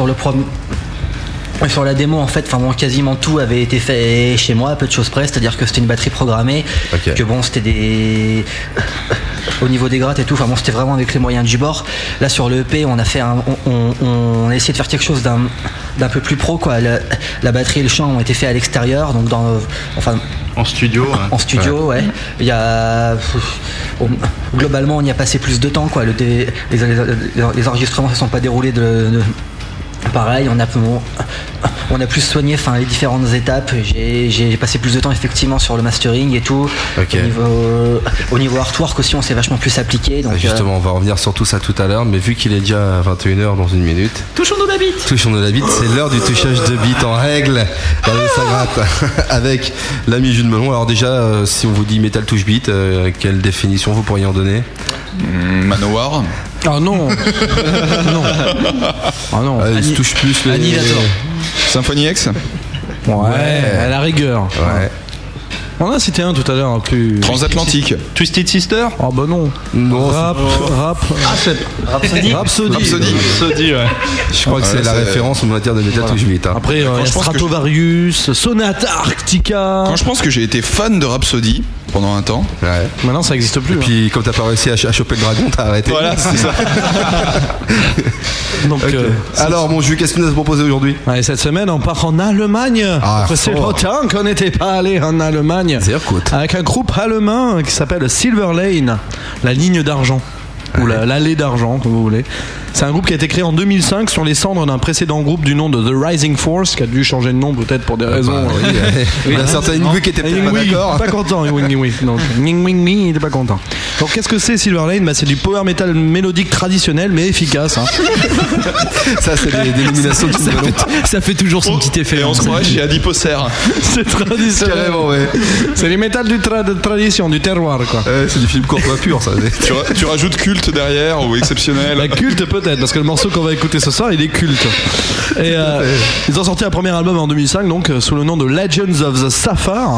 Sur la démo en fait, quasiment tout avait été fait chez moi, à peu de choses près, c'est-à-dire que c'était une batterie programmée, que c'était au niveau des grattes et tout, c'était vraiment avec les moyens du bord. Là sur le EP, on a essayé de faire quelque chose d'un peu plus pro quoi. La batterie et le chant ont été faits à l'extérieur, donc en studio. En studio, ouais. Il y a globalement on y a passé plus de temps quoi. Les enregistrements se sont pas déroulés pareil, on a plus soigné les différentes étapes. J'ai passé plus de temps effectivement sur le mastering et tout. Okay. Au niveau artwork aussi, on s'est vachement plus appliqué. Donc, justement, on va revenir sur tout ça tout à l'heure, mais vu qu'il est déjà 21h dans une minute. Touchons-nous la bite. Touchons-nous la bite, c'est l'heure du touchage de bite en règle. Ça gratte avec l'ami Jules Melon. Alors déjà, si on vous dit Metal Touch Beat, quelle définition vous pourriez en donner? Manowar. Ah non. Non. Il touche plus les... Annihilator. Symphony X. Ouais, à la rigueur. Ouais. On a cité un tout à l'heure, plus. Transatlantique. Twisted Sister. Oh bah non. Non. Rap. Rhapsody, ouais. Je crois que c'est la référence en matière de Metal Touch Beat. Après, Stratovarius, Sonata Arctica. Quand je pense que j'ai été fan de Rhapsody pendant un temps. Ouais. Maintenant, ça n'existe plus. Et puis, comme t'as pas réussi à choper le dragon, t'as arrêté. Voilà, c'est ça. Donc, okay. Alors, mon Jules, qu'est-ce que tu nous as proposé aujourd'hui? Ouais, cette semaine, on part en Allemagne. C'est longtemps qu'on n'était pas allé en Allemagne. Avec un groupe allemand qui s'appelle Silver Lane, la ligne d'argent. Ou l'allée d'argent, comme vous voulez. C'est un groupe qui a été créé en 2005 sur les cendres d'un précédent groupe du nom de The Rising Force, qui a dû changer de nom peut-être pour des raisons. Il y a certains Ingui qui étaient peut-être pas d'accord. Pas content, oui. Donc, il était pas content. Donc, qu'est-ce que c'est Silver Lane? C'est du power metal mélodique traditionnel, mais efficace. Hein. Ça, c'est des dénominations de ça fait toujours son petit effet. Et on se croirait chez Adiposer. C'est traditionnel. Carrément, ouais. C'est du métal de tradition, du terroir, quoi. C'est du film courtois pur, ça. Tu rajoutes culte derrière ou exceptionnel? La culte peut-être, parce que le morceau qu'on va écouter ce soir, il est culte. Et ils ont sorti un premier album en 2005, donc sous le nom de Legends of the Sapphire.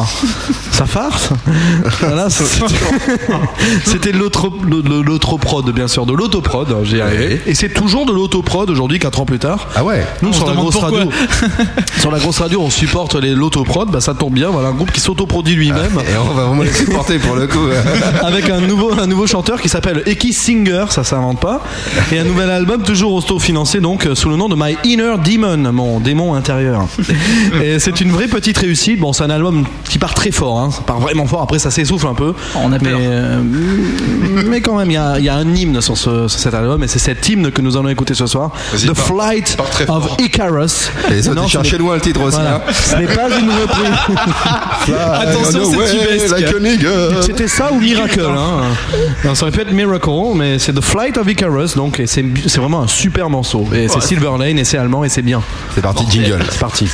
Voilà, c'était de l'autoprod, bien sûr, de l'autoprod, j'y arrivé. Et c'est toujours de l'autoprod aujourd'hui, 4 ans plus tard. Ah ouais. Nous, sur la grosse radio, sur la grosse radio, on supporte l'autoprod. Bah, ça tombe bien, voilà un groupe qui s'autoproduit lui-même. Et on va vraiment les supporter pour le coup. Avec un nouveau chanteur qui s'appelle Eki Singer, ça s'invente pas. Et un nouvel album toujours auto-financé, donc sous le nom de My Inner Demon, mon démon intérieur. Et c'est une vraie petite réussite. Bon, c'est un album qui part très fort, hein. Ça part vraiment fort. Après, ça s'essouffle un peu. On a peur. Mais quand même, il y a un hymne sur cet album, et c'est cet hymne que nous allons écouter ce soir. The Flight of Icarus. Et ça, tu cherchais loin le titre aussi. Voilà. Ce n'est pas une reprise. Attention, c'est tubesque. C'était ça ou Miracle, hein. Non, ça aurait pu être Miracle, mais c'est The Flight of Icarus, donc, et c'est vraiment un super morceau. Et c'est Silver Lane, et c'est allemand, et c'est bien. C'est parti, jingle. C'est parti.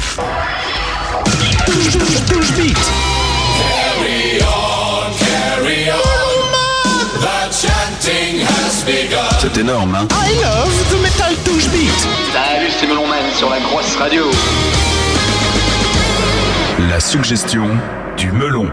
Touche beat. Carry on, the chanting has begun. C'est énorme, hein. I love the metal touche beat. Salut, c'est Melonman sur la grosse radio. La suggestion du melon.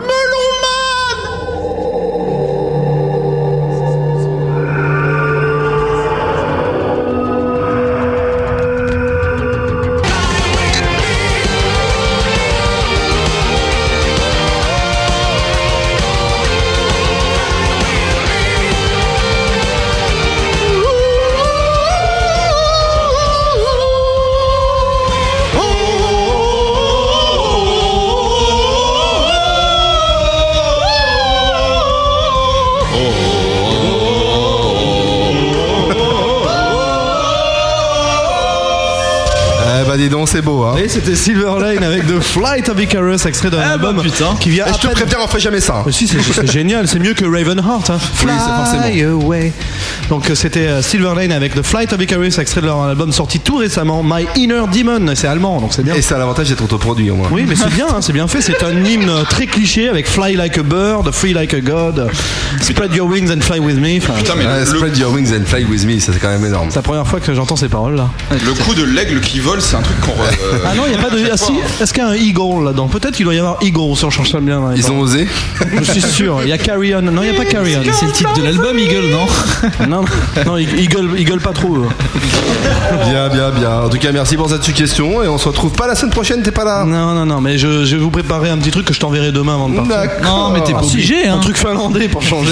Dis donc, c'est beau, hein. Et c'était Silver Lane avec The Flight of Icarus, extrait d'un album qui vient. Et je te préviens, on fait jamais ça. Si, c'est génial, c'est mieux que Ravenheart. Hein. Fly away. Donc c'était Silver Lane avec The Flight of Icarus, extrait de leur album sorti tout récemment, My Inner Demon. C'est allemand, donc c'est bien. Et ça a l'avantage d'être autoproduit au moins. Oui, mais c'est bien, hein, c'est bien fait. C'est un hymne très cliché avec Fly like a bird, Free like a god, Spread your wings and fly with me. Enfin, putain, mais Spread your wings and fly with me, ça c'est quand même énorme. C'est la première fois que j'entends ces paroles là. Le coup de l'aigle qui vole, c'est un truc qu'on. Ah non, il n'y a pas de. Ah, si, est-ce qu'il y a un eagle là-dedans? Peut-être qu'il doit y avoir eagle si on cherche ça bien. Ils ont osé. Je suis sûr. Il y a Carry On. Non, il n'y a pas Carry On. C'est le titre de l'album, Eagle, non? Non, Eagle pas trop. Bien. En tout cas, merci pour cette suggestion et on se retrouve pas la semaine prochaine. T'es pas là? Non, mais je vais vous préparer un petit truc que je t'enverrai demain avant de partir. D'accord. Non, mais t'es pas obligé, hein. Un truc finlandais pour changer.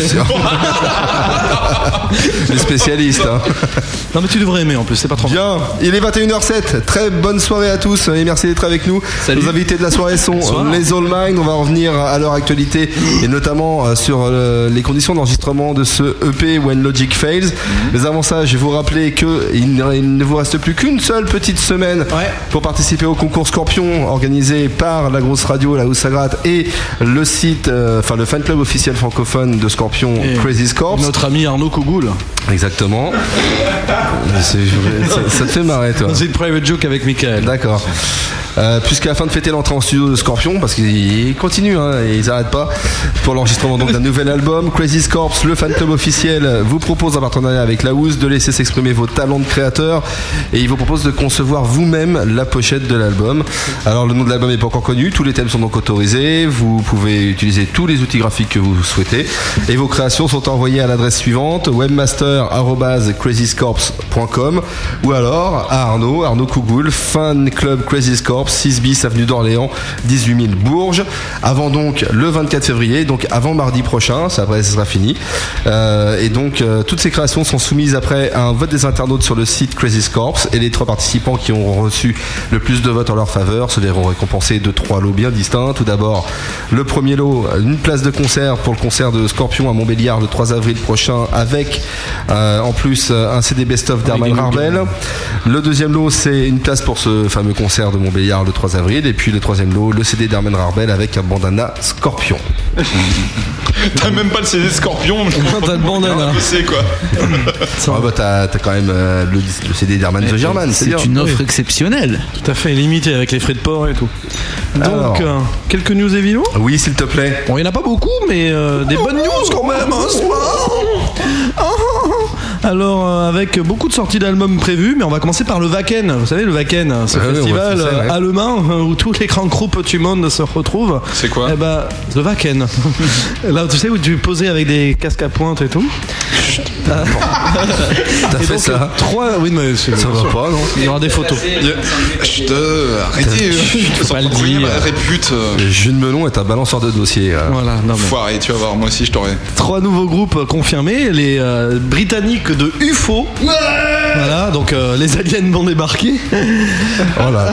Les spécialistes, hein. Non, mais tu devrais aimer en plus, c'est pas trop bien. Il est 21h07. Très bonne soirée à tous et merci d'être avec nous. Salut. Nos invités de la soirée sont les All Mind. On va revenir à leur actualité et notamment sur les conditions d'enregistrement de ce EP When Logic Fails. Mais avant ça, je vais vous rappeler qu'il ne vous reste plus qu'une seule petite semaine pour participer au concours Scorpion organisé par la grosse radio, la Housse à Gratte, et le site, le fan club officiel francophone de Scorpion, et Crazy Scorps. Notre ami Arnaud Cougoul. Exactement. Ça te fait marrer, toi. C'est une private joke avec Michael. D'accord. puisqu'à la fin de fêter l'entrée en studio de Scorpion, parce qu'ils continuent, et ils n'arrêtent pas, pour l'enregistrement donc d'un nouvel album, Crazy Scorps, le fan club officiel, vous propose un partenariat avec la House de laisser s'exprimer vos talents de créateur, et il vous propose de concevoir vous-même la pochette de l'album. Alors le nom de l'album n'est pas encore connu, tous les thèmes sont donc autorisés, vous pouvez utiliser tous les outils graphiques que vous souhaitez, et vos créations sont envoyées à l'adresse suivante, webmaster@crazyscorps.com, ou alors à Arnaud Cougoul, fan club Crazy Scorps, 6 bis avenue d'Orléans, 18 000 Bourges, avant donc le 24 février, donc avant mardi prochain, ça sera fini. Et donc toutes ces créations sont soumises après à un vote des internautes sur le site Crazy Scorps, et les 3 participants qui auront reçu le plus de votes en leur faveur se verront récompensés de 3 lots bien distincts. Tout d'abord, le premier lot, une place de concert pour le concert de Scorpion à Montbéliard le 3 avril prochain, avec en plus un CD best-of d'Herman Rarbel. Le deuxième lot, c'est une place pour ce fameux concert de Montbéliard le 3 avril, et puis le troisième lot, le CD d'Herman Rarbel avec un bandana Scorpion. T'as même pas le CD Scorpion, t'as le bandana. C'est quoi? T'as quand même le CD d'Herman The German. C'est une offre exceptionnelle. Tout à fait, limitée avec les frais de port et tout. Donc, quelques news et vélos? Oui, s'il te plaît. Bon, il n'y en a pas beaucoup, mais des bonnes news quand même. Alors, avec beaucoup de sorties d'albums prévues, mais on va commencer par le Wacken. Vous savez, le Wacken, ce festival allemand où tous les grands groupes du monde se retrouvent. C'est quoi? Eh ben, The Wacken. Là, tu sais, où tu posais avec des casques à pointe et tout. T'as fait donc, ça? 3, oui, mais ça va pas, non? Il y aura des photos. Arrêtez, faut pas le dire. Répute. Jules Melon est un balanceur de dossier. Voilà, non, mais... Foiré, tu vas voir, moi aussi je t'aurais. 3 nouveaux groupes confirmés, les Britanniques de UFO. Voilà, donc les aliens vont débarquer. Oh là.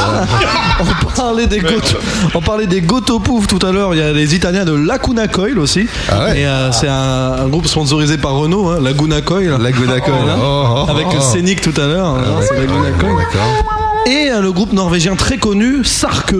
On parlait des Gotopouf tout à l'heure. Il y a les Italiens de Laguna Coil aussi. Ah ouais. Et c'est un groupe sponsorisé par Renault, Laguna Coil. Laguna Coil. Avec Scénic tout à l'heure. C'est Laguna Coil. Et le groupe norvégien très connu, Sarke.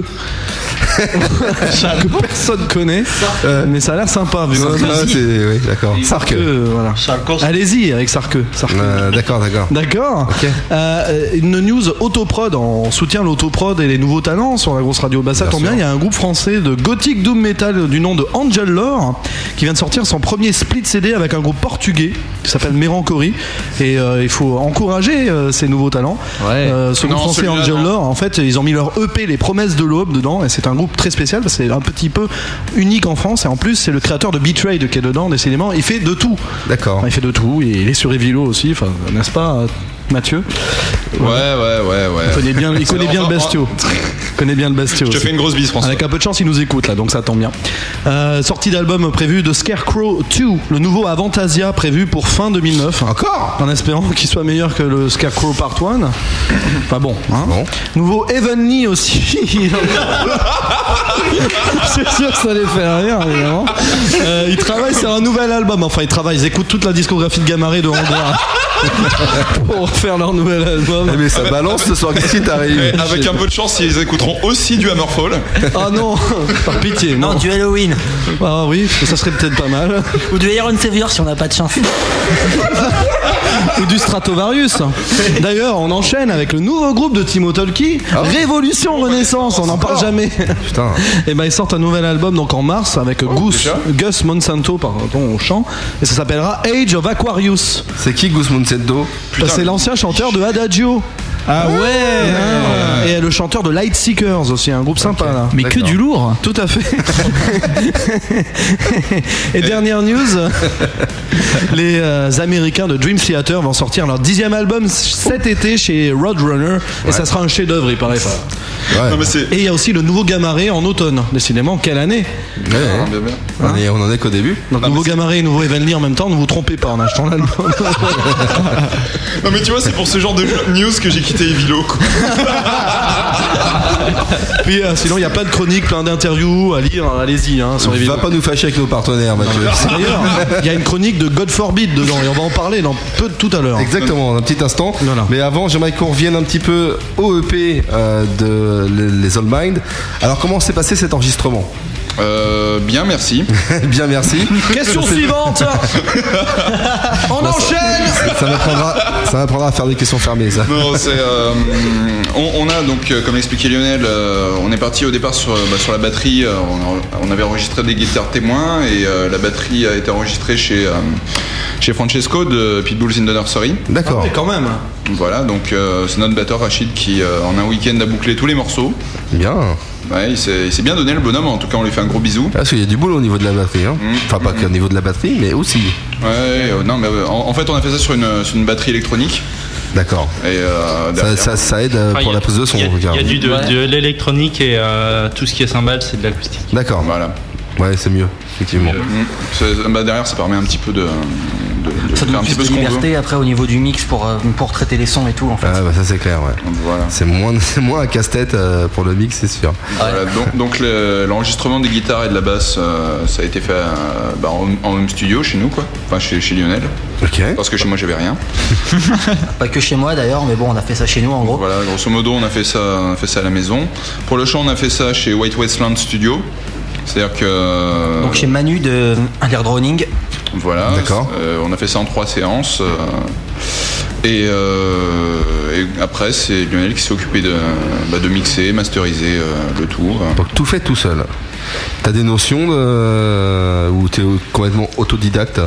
Que personne connaît, mais ça a l'air sympa. Vu oui, d'accord. Sarke, voilà. Allez-y avec Sarke. D'accord. Okay. Une news autoprod, on soutient l'autoprod et les nouveaux talents sur la grosse radio. Bah ça tombe bien, il y a un groupe français de gothic doom metal du nom de Angel Lore qui vient de sortir son premier split CD avec un groupe portugais qui s'appelle Merancory, et il faut encourager ces nouveaux talents. Ce groupe français Angel Lore, en fait, ils ont mis leur EP Les Promesses de l'Aube dedans, et c'est un groupe très spécial parce que c'est un petit peu unique en France, et en plus c'est le créateur de Betrayed qui est dedans, décidément il fait de tout. D'accord. Il fait de tout, et il est sur Evilo aussi, enfin, n'est-ce pas Mathieu? Ouais. Il connaît bien le bestiau. Je te fais une grosse bise, François. Avec un peu de chance, il nous écoute là, donc ça tombe bien. Sortie d'album prévue de Scarecrow 2, le nouveau Avantasia prévu pour fin 2009. Encore? En espérant qu'il soit meilleur que le Scarecrow Part 1. Enfin bon, bon. Nouveau Heavenly aussi. C'est sûr que ça les fait rire, évidemment. Ils travaillent sur un nouvel album. Enfin, ils écoutent toute la discographie de Gamaré de Hongrois pour faire leur nouvel album. Mais ça balance ce soir, qu'est-ce qui t'arrive? Avec un peu de chance, ils écouteront aussi du Hammerfall. Ah non, par pitié. Non, du Halloween. Ah oui, ça serait peut-être pas mal. Ou du Iron Savior si on n'a pas de chance. Ou du Stratovarius. D'ailleurs, on enchaîne avec le nouveau groupe de Timo Tolkki, Révolution Renaissance, on n'en parle jamais. Putain. Et ben ils sortent un nouvel album donc en mars avec Gus Monsanto au chant, et ça s'appellera Age of Aquarius. C'est qui Gus Monsanto? C'est l'ancien chanteur de Adagio. Ah ouais. Et le chanteur de Lightseekers aussi, un groupe sympa là. Mais que du lourd. Tout à fait. Et dernière news, les Américains de Dream Theater vont sortir leur 10e album cet été chez Roadrunner, et ça sera un chef-d'œuvre, il paraît. Non, mais et il y a aussi le nouveau Gamaré en automne. Décidément, quelle année? On en est qu'au début. Donc nouveau Gamaré et nouveau Heavenly en même temps, ne vous trompez pas en achetant l'album. Non mais tu vois, c'est pour ce genre de news que j'ai quitté Evilo. Puis sinon il y a plein de chroniques, plein d'interviews à lire, allez-y sur Evilo. Va pas nous fâcher avec nos partenaires, Mathieu. D'ailleurs, il y a une chronique de God Forbid dedans, et on va en parler dans tout à l'heure. Exactement, un petit instant. Voilà. Mais avant, j'aimerais qu'on revienne un petit peu au EP de les All Mind. Alors comment s'est passé cet enregistrement? Bien, merci. Bien, merci. Question suivante. On enchaîne. Ça m'apprendra à faire des questions fermées, ça. Non, c'est. On a donc, comme l'expliquait Lionel, on est parti au départ sur la batterie. On avait enregistré des guitares témoins et la batterie a été enregistrée chez Francesco de Pitbulls in the Nursery. D'accord. Ah oui, quand même. Voilà, donc c'est notre batteur Rachid qui, en un week-end, a bouclé tous les morceaux. Bien. Ouais, il s'est bien donné le bonhomme, en tout cas on lui fait un gros bisou. Parce qu'il y a du boulot au niveau de la batterie, hein. Enfin pas qu'au niveau de la batterie, mais aussi. Ouais, non mais en fait on a fait ça sur une batterie électronique. D'accord. Et ça aide pour la prise de son. Il y a de l'électronique et tout ce qui est cymbales, c'est de l'acoustique. D'accord. Voilà. Ouais, c'est mieux, effectivement. Derrière ça permet un petit peu de ça donne plus de liberté après au niveau du mix pour traiter les sons et tout en fait. Ah bah ça c'est clair, ouais. Voilà. C'est moins un casse-tête pour le mix, c'est sûr. Voilà, donc l'enregistrement des guitares et de la basse, ça a été fait en home studio chez nous, quoi. Enfin chez Lionel. Ok. Parce que chez moi j'avais rien. Pas que chez moi d'ailleurs, mais bon on a fait ça chez nous en gros. Voilà, grosso modo on a fait ça à la maison. Pour le chant on a fait ça chez White Wasteland Studio. C'est-à-dire que. Donc chez Manu de Airdrowning. Voilà. D'accord. On a fait ça en 3 séances. Et après, c'est Lionel qui s'est occupé de mixer, masteriser le tout. Donc tout fait tout seul. T'as des notions ou t'es complètement autodidacte?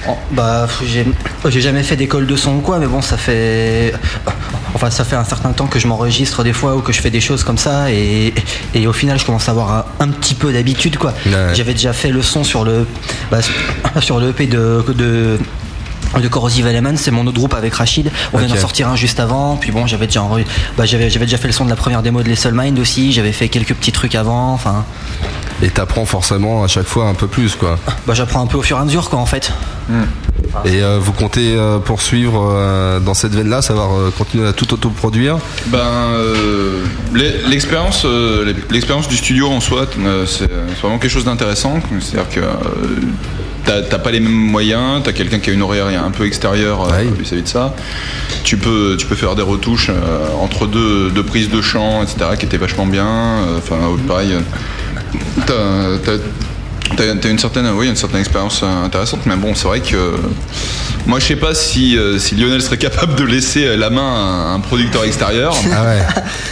J'ai jamais fait d'école de son ou quoi, mais bon, ça fait un certain temps que je m'enregistre des fois ou que je fais des choses comme ça, et au final, je commence à avoir un petit peu d'habitude, quoi. Ouais. J'avais déjà fait le son sur le EP de Corrosive Elements, c'est mon autre groupe avec Rachid. On vient d'en sortir un juste avant. Puis bon, j'avais déjà fait le son de la première démo de Lethal Mind aussi. J'avais fait quelques petits trucs avant. Enfin. Et t'apprends forcément à chaque fois un peu plus, quoi. J'apprends un peu au fur et à mesure, quoi, en fait. Et vous comptez poursuivre dans cette veine-là, savoir continuer à tout autoproduire? L'expérience du studio en soi, c'est vraiment quelque chose d'intéressant. C'est-à-dire que t'as pas les mêmes moyens, t'as quelqu'un qui a une oreille un peu extérieure vis-à-vis de ça. Tu peux faire des retouches entre deux prises de chant, etc., qui étaient vachement bien. Pareil, t'as une certaine expérience intéressante, mais bon, c'est vrai que moi je sais pas si Lionel serait capable de laisser la main à un producteur extérieur. Ah ouais.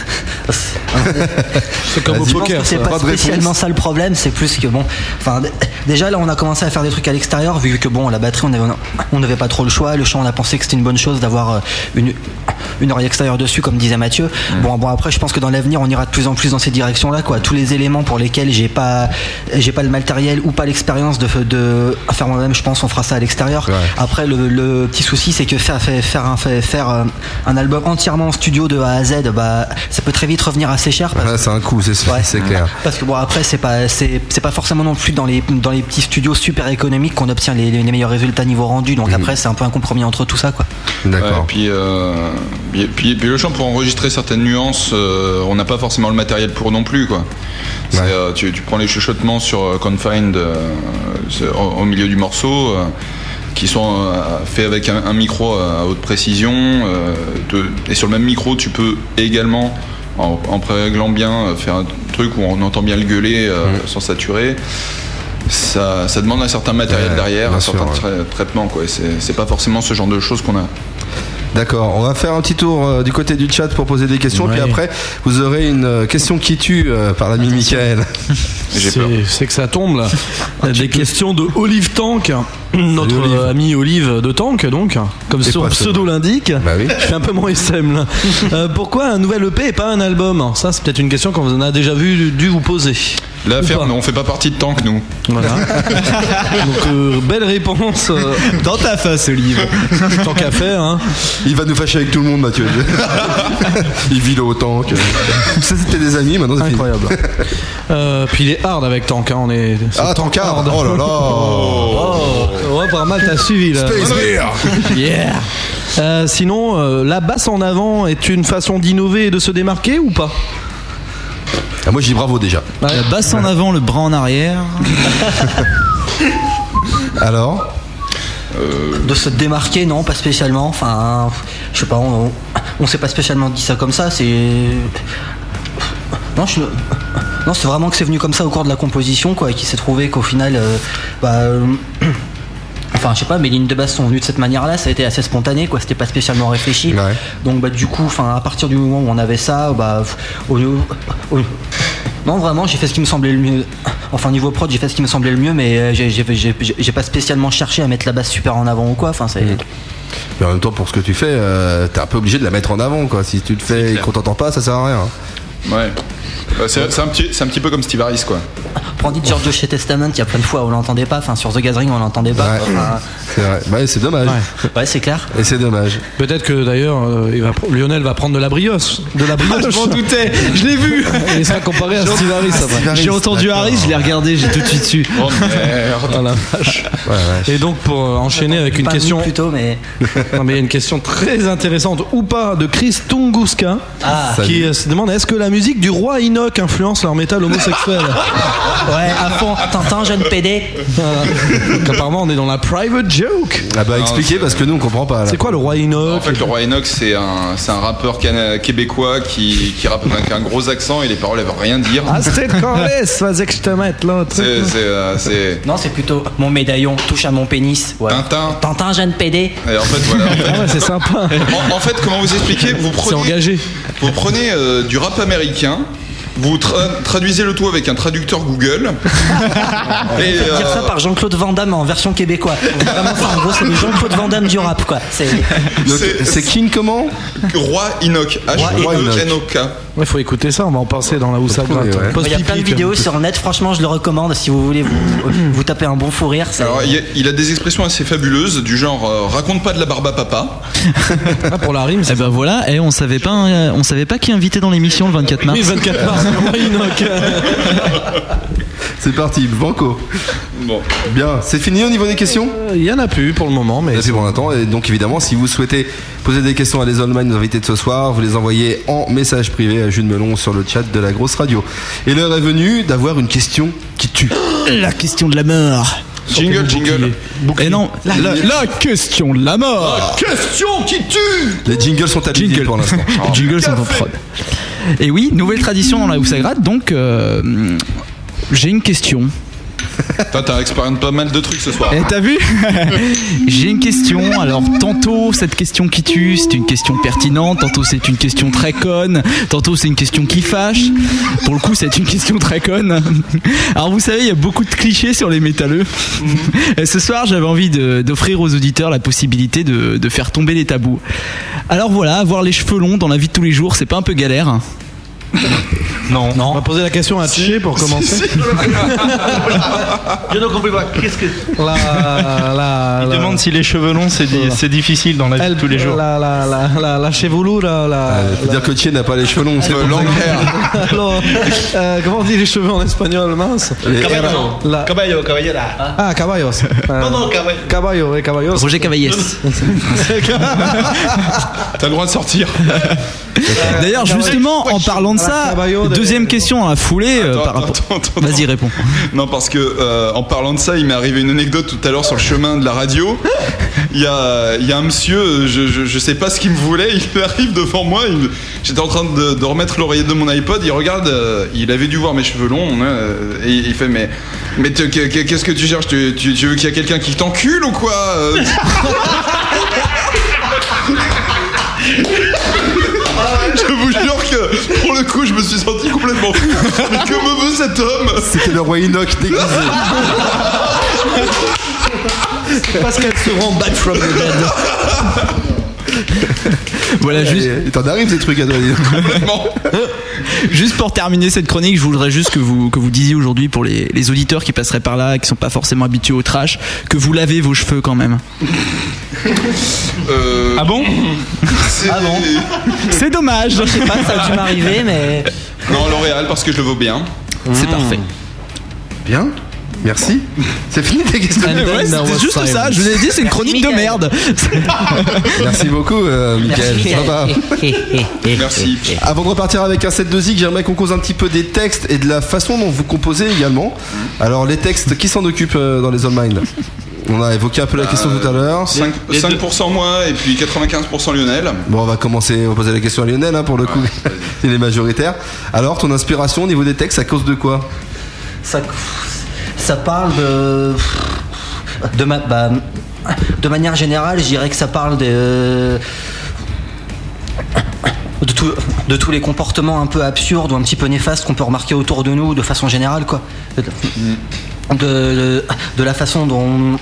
C'est comme au poker. C'est pas spécialement ça le problème, c'est plus que bon. Enfin, déjà là, on a commencé à faire des trucs à l'extérieur, vu que bon, la batterie, on n'avait pas trop le choix. Le chant, on a pensé que c'était une bonne chose d'avoir une oreille extérieure dessus, comme disait Mathieu. Bon, après, je pense que dans l'avenir, on ira de plus en plus dans ces directions-là, quoi. Tous les éléments pour lesquels j'ai pas le matériel ou pas l'expérience de faire moi-même, je pense, on fera ça à l'extérieur. Ouais. Après, le petit souci, c'est que faire un album entièrement en studio de A à Z, ça peut très vite revenir assez cher. C'est un coût, c'est clair. Parce que bon, après, c'est pas forcément non plus dans les petits studios super économiques qu'on obtient les meilleurs résultats niveau rendu. Donc après, c'est un peu un compromis entre tout ça, quoi. D'accord. Puis le chant, pour enregistrer certaines nuances, on n'a pas forcément le matériel pour non plus, quoi. Tu prends les chuchotements sur Confined au milieu du morceau, qui sont faits avec un micro à haute précision, et sur le même micro tu peux également, en pré-réglant bien, faire un truc où on entend bien le gueuler sans saturer. Ça demande un certain matériel derrière, un certain traitement, quoi. C'est pas forcément ce genre de choses qu'on a. D'accord, on va faire un petit tour du côté du chat pour poser des questions, puis après vous aurez une question qui tue par l'ami Michael. C'est que ça tombe là. Des questions de Olive Tank, notre ami Olive de Tank, donc, comme son pseudo l'indique. Bah oui. Je fais un peu mon SM là. Pourquoi un nouvel EP et pas un album? Ça, c'est peut-être une question qu'on a déjà dû vous poser. L'affaire, on fait pas partie de Tank, nous. Voilà. Donc, belle réponse. Dans ta face, Olive. Tant qu'à faire, hein. Il va nous fâcher avec tout le monde, Mathieu. Il vit là au Tank. Ça, c'était des amis, maintenant c'est incroyable. Puis il est hard avec Tank, hein. On est. Tank hard. Oh là là. Oh, pas mal, t'as suivi là. Space Beer. Yeah. Sinon, la basse en avant est une façon d'innover et de se démarquer ou pas? Moi je dis bravo déjà. La basse en avant, le bras en arrière. Alors de se démarquer, non, pas spécialement. Enfin, je sais pas, on s'est pas spécialement dit ça comme ça. C'est non, Non, c'est vraiment que c'est venu comme ça au cours de la composition, quoi, et qu'il s'est trouvé qu'au final, enfin, je sais pas, mes lignes de basse sont venues de cette manière-là, ça a été assez spontané, quoi, c'était pas spécialement réfléchi. Ouais. Donc, du coup, enfin, à partir du moment où on avait ça, non, vraiment, j'ai fait ce qui me semblait le mieux. Enfin, niveau prod, j'ai fait ce qui me semblait le mieux, mais j'ai pas spécialement cherché à mettre la basse super en avant ou quoi. Enfin, c'est. Mais en même temps, pour ce que tu fais, t'es un peu obligé de la mettre en avant, quoi. Si tu le fais et qu'on t'entend pas, ça sert à rien. Ouais. C'est un petit peu comme Steve Harris, quoi. Prends dit Giorgio chez Testament, il y a plein de fois où on l'entendait pas. Enfin, sur The Gathering, on l'entendait pas. Ouais. Enfin, c'est vrai. Ouais, c'est dommage. Ouais, c'est clair. Et c'est dommage. Peut-être que d'ailleurs, Lionel va prendre de la brioche. De la brioche. Je m'en doutais, je l'ai vu. Et ça comparé à Steve Harris, ça va. J'ai entendu Harris, je l'ai regardé, j'ai tout de suite su. Oh merde. Oh la vache. Et donc pour enchaîner avec une Pas question. nous plutôt, mais. Non, mais il y a une question très intéressante ou pas de Chris Tunguska qui se demande est-ce que la musique du roi Enoch influence leur métal homosexuel? Ouais, à fond. T'entends, jeune PD? Apparemment, on est dans la private joke. Ah bah expliquez parce que nous on comprend pas. Là. C'est quoi le roi Enoch? En fait, le roi Enoch, c'est un rappeur québécois qui rappe avec un gros accent et les paroles elles veulent rien dire. Vas-y que je te mette là. C'est Non, c'est plutôt mon médaillon touche à mon pénis. Ouais. Tintin. T'entends, jeune PD? Et en fait, voilà. Ah ouais, c'est sympa. En fait, comment vous expliquer? C'est engagé. Vous prenez du rap américain. Vous traduisez le tout avec un traducteur Google. Et dire ça par Jean-Claude Van Damme en version québécois. Vraiment, ça, en gros, c'est le Jean-Claude Van Damme du rap, quoi. C'est King comment? Roi Enoch. H-E-N-O-K. Il faut écouter ça, on va en passer dans la où ça gratte. Il y a plein de vidéos sur le net, franchement, je le recommande si vous voulez vous taper un bon fou rire. Alors, il a des expressions assez fabuleuses, du genre raconte pas de la barbe à papa. Pour la rime, et ben voilà, on savait pas qui inviter dans l'émission le 24 mars. Oui, 24 mars, le roi Enoch. C'est parti, Banco. Bon. Bien, c'est fini au niveau des questions? Il y en a plus pour le moment, mais. C'est pour l'instant. Et donc évidemment, si vous souhaitez poser des questions à les Allman, nos invités de ce soir, vous les envoyez en message privé à Jules Melon sur le chat de la grosse radio. Et l'heure est venue d'avoir une question qui tue. La question de la mort. Jingle. Et non, la question de la mort. La question qui tue. Les jingles sont habilités pour l'instant. Les jingles sont en prod. Et oui, nouvelle tradition dans la où ça gratte, donc j'ai une question. Toi, t'as expérimenté pas mal de trucs ce soir. Et t'as vu? J'ai une question. Alors, tantôt, cette question qui tue, c'est une question pertinente. Tantôt, c'est une question très conne. Tantôt, c'est une question qui fâche. Pour le coup, c'est une question très conne. Alors, vous savez, il y a beaucoup de clichés sur les métalleux. Et ce soir, j'avais envie d'offrir aux auditeurs la possibilité de faire tomber les tabous. Alors voilà, avoir les cheveux longs dans la vie de tous les jours, c'est pas un peu galère? Non. On va poser la question à Tché pour commencer. Je ne comprends pas. Qu'est-ce que. Il demande si les cheveux longs c'est difficile dans la vie de tous les jours. La chevelure, faut dire que Tché n'a pas les cheveux longs, c'est long hair. Comment on dit les cheveux en espagnol, mince? Caballo. Ah, caballos. Non, caballo. Caballos. Roger Cavaillès. T'as le droit de sortir. D'ailleurs, justement, en parlant de ça, deuxième question à la foulée. Attends. Vas-y, réponds. Non, parce que en parlant de ça, il m'est arrivé une anecdote tout à l'heure sur le chemin de la radio. Il y a un monsieur, je sais pas ce qu'il me voulait, il arrive devant moi. J'étais en train de remettre l'oreillette de mon iPod. Il regarde, il avait dû voir mes cheveux longs. Et il fait mais qu'est-ce que tu cherches? Tu veux qu'il y a quelqu'un qui t'encule ou quoi? Je vous jure que pour le coup je me suis senti complètement fou. Mais que me veut cet homme? C'était le roi Enoch déguisé. Parce qu'elle se rend back from the dead. Voilà, juste. Il t'en arrive ces trucs à toi. Juste pour terminer cette chronique, je voudrais juste que vous disiez aujourd'hui pour les auditeurs qui passeraient par là et qui sont pas forcément habitués au trash, que vous lavez vos cheveux quand même. Ah bon? Ah bon? C'est dommage. Je sais pas, ça a dû m'arriver, mais. Non, L'Oréal parce que je le vaux bien. C'est parfait. Bien. Merci. C'est fini les questions. Ouais, c'était juste ça. Je vous ai dit, c'est une chronique de merde. Merci beaucoup, Mickaël. Sympa. Merci. Avant de repartir avec un set de zig, j'aimerais qu'on cause un petit peu des textes et de la façon dont vous composez également. Alors, les textes, qui s'en occupe dans les All Mind? On a évoqué un peu la question tout à l'heure. 5% moi et puis 95% Lionel. Bon, on va poser la question à Lionel, hein, pour le coup. Il est majoritaire. Alors, ton inspiration au niveau des textes, à cause de quoi? Ça parle de manière générale, je dirais que ça parle de tous les comportements un peu absurdes ou un petit peu néfastes qu'on peut remarquer autour de nous de façon générale, quoi. De la façon dont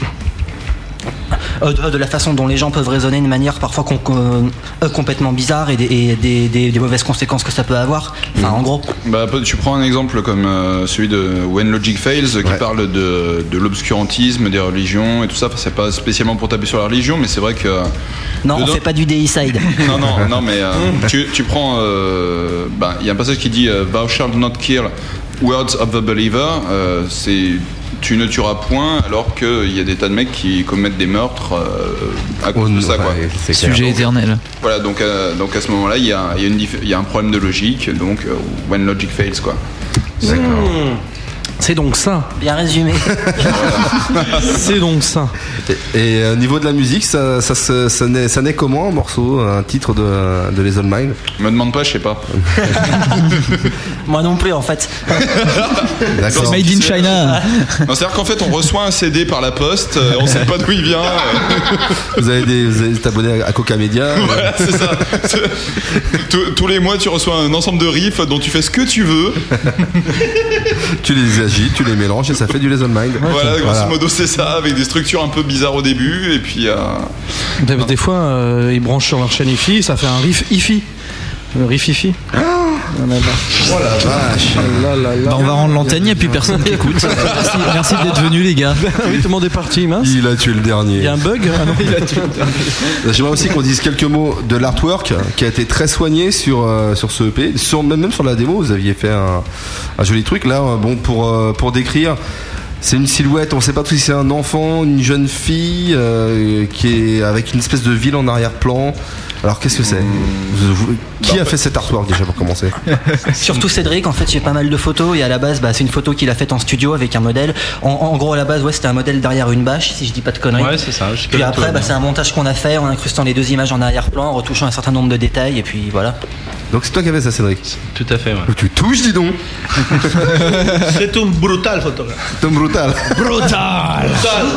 les gens peuvent raisonner de manière parfois complètement bizarre et des mauvaises conséquences que ça peut avoir. Enfin, en gros. Bah, tu prends un exemple comme celui de When Logic Fails, qui parle de l'obscurantisme, des religions et tout ça. Enfin, c'est pas spécialement pour taper sur la religion, mais c'est vrai que. Non, on fait pas du deicide. non, mais tu prends. Il y a un passage qui dit Thou shalt not kill words of the believer. C'est. Tu ne tueras point, alors qu'il y a des tas de mecs qui commettent des meurtres à cause de ça, quoi. Sujet éternel. Voilà, donc à ce moment-là, il y a un problème de logique, donc when logic fails, quoi. C'est donc ça. Bien résumé. C'est donc ça. Et au niveau de la musique, ça naît comment, un morceau, un titre de Les All Mine? Me demande pas, je sais pas. Moi non plus, en fait. D'accord. Made in China. Non, c'est-à-dire qu'en fait, on reçoit un CD par la poste, on sait pas d'où il vient. Vous avez abonné à Coca Media. Voilà, c'est ça. Tous les mois, tu reçois un ensemble de riffs dont tu fais ce que tu veux. Tu les agites, tu les mélanges et ça fait du Les All Mine. Voilà, grosso modo, c'est ça, avec des structures un peu bizarres au début, et puis. Des fois, ils branchent sur leur chaîne IFI, ça fait un riff IFI. Le riff IFI. Oh la vache. On va rendre l'antenne, il n'y a plus personne qui écoute. Merci d'être venu, les gars. Oui, tout le monde est parti, mince. Il a tué le dernier. Il y a un bug? Ah non, il a tué le dernier. J'aimerais aussi qu'on dise quelques mots de l'artwork qui a été très soigné sur ce EP. Même sur la démo, vous aviez fait un joli truc. Là, bon, pour décrire, c'est une silhouette, on ne sait pas si c'est un enfant, une jeune fille qui est avec une espèce de ville en arrière-plan. Alors qu'est-ce que c'est? Qui a fait cet artwork déjà pour commencer? Surtout Cédric, en fait j'ai pas mal de photos et à la base c'est une photo qu'il a faite en studio avec un modèle. En gros à la base c'était un modèle derrière une bâche, si je dis pas de conneries. Ouais, c'est ça. Puis après c'est un montage qu'on a fait en incrustant les deux images en arrière-plan, en retouchant un certain nombre de détails et puis voilà. Donc c'est toi qui avais ça, Cédric? Tout à fait, ouais. Tu touches, dis donc. C'est un brutal photographe. C'est un brutal. Brutal.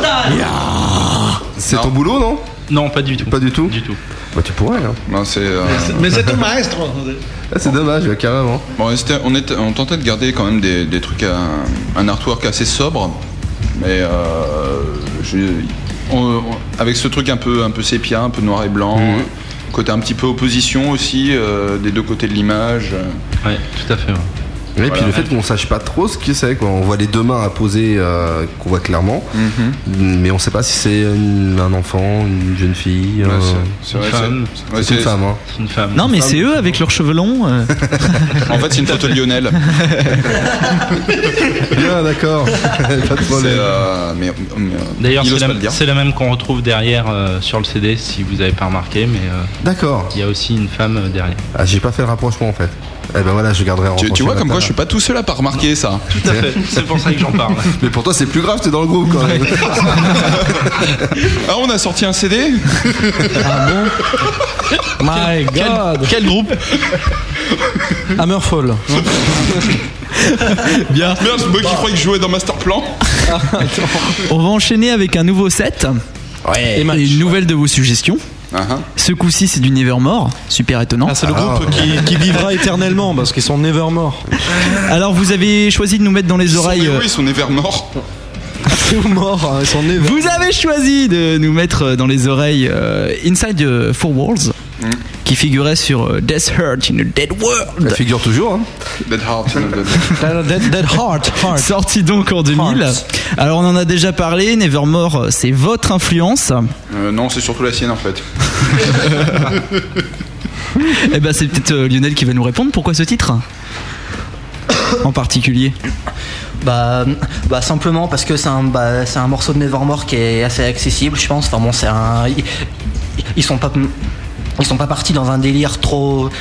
C'est ton boulot, non? Non, pas du tout. Pas du tout? Du tout. Bah tu pourrais, hein. Non, c'est. Mais c'est un maestro. C'est dommage, carrément. Bon, on tentait de garder quand même des trucs, un artwork assez sobre, mais avec ce truc un peu sépia, un peu noir et blanc, côté un petit peu opposition aussi des deux côtés de l'image. Ouais, tout à fait. Ouais. Et puis le fait qu'on sache pas trop ce que c'est, quoi. On voit les deux mains apposées qu'on voit clairement, mais on sait pas si c'est un enfant, une jeune fille, c'est une femme. C'est une femme, hein. C'est une femme. Non, mais c'est eux avec leurs cheveux longs. En fait, c'est une photo de Lionel. Bien, d'accord. Pas de problème. D'ailleurs, c'est la même qu'on retrouve derrière sur le CD, si vous avez pas remarqué, mais d'accord. Il y a aussi une femme derrière. Ah, j'ai pas fait le rapprochement en fait. Eh ben voilà, je garderai en Tu vois, comme quoi je suis pas tout seul à pas remarquer ça. Tout à fait, c'est pour ça que j'en parle. Mais pour toi, c'est plus grave, t'es dans le groupe quand même. Ah, on a sorti un CD? Ah bon? My God. Quel groupe? Hammerfall. Bien. Merde, moi qui croyais que je jouais dans Masterplan. On va enchaîner avec un nouveau set. Ouais. Et une nouvelle de vos suggestions. Ce coup-ci, c'est du Nevermore, super étonnant. Ah, c'est le groupe qui vivra éternellement parce qu'ils sont Nevermore. Alors, vous avez choisi de nous mettre dans les oreilles. Ils sont Nevermore. Ils sont Nevermore. Vous avez choisi de nous mettre dans les oreilles Inside Four Walls, qui figurait sur Death Heart in a Dead World. Elle figure toujours, hein. Dead Heart in a Dead Heart. Sorti donc en 2000. Alors on en a déjà parlé, Nevermore, c'est votre influence? Non, c'est surtout la sienne en fait. Eh ben c'est peut-être Lionel qui va nous répondre. Pourquoi ce titre en particulier? Simplement parce que c'est un morceau de Nevermore qui est assez accessible, je pense. Enfin bon, ils sont pas partis dans un délire trop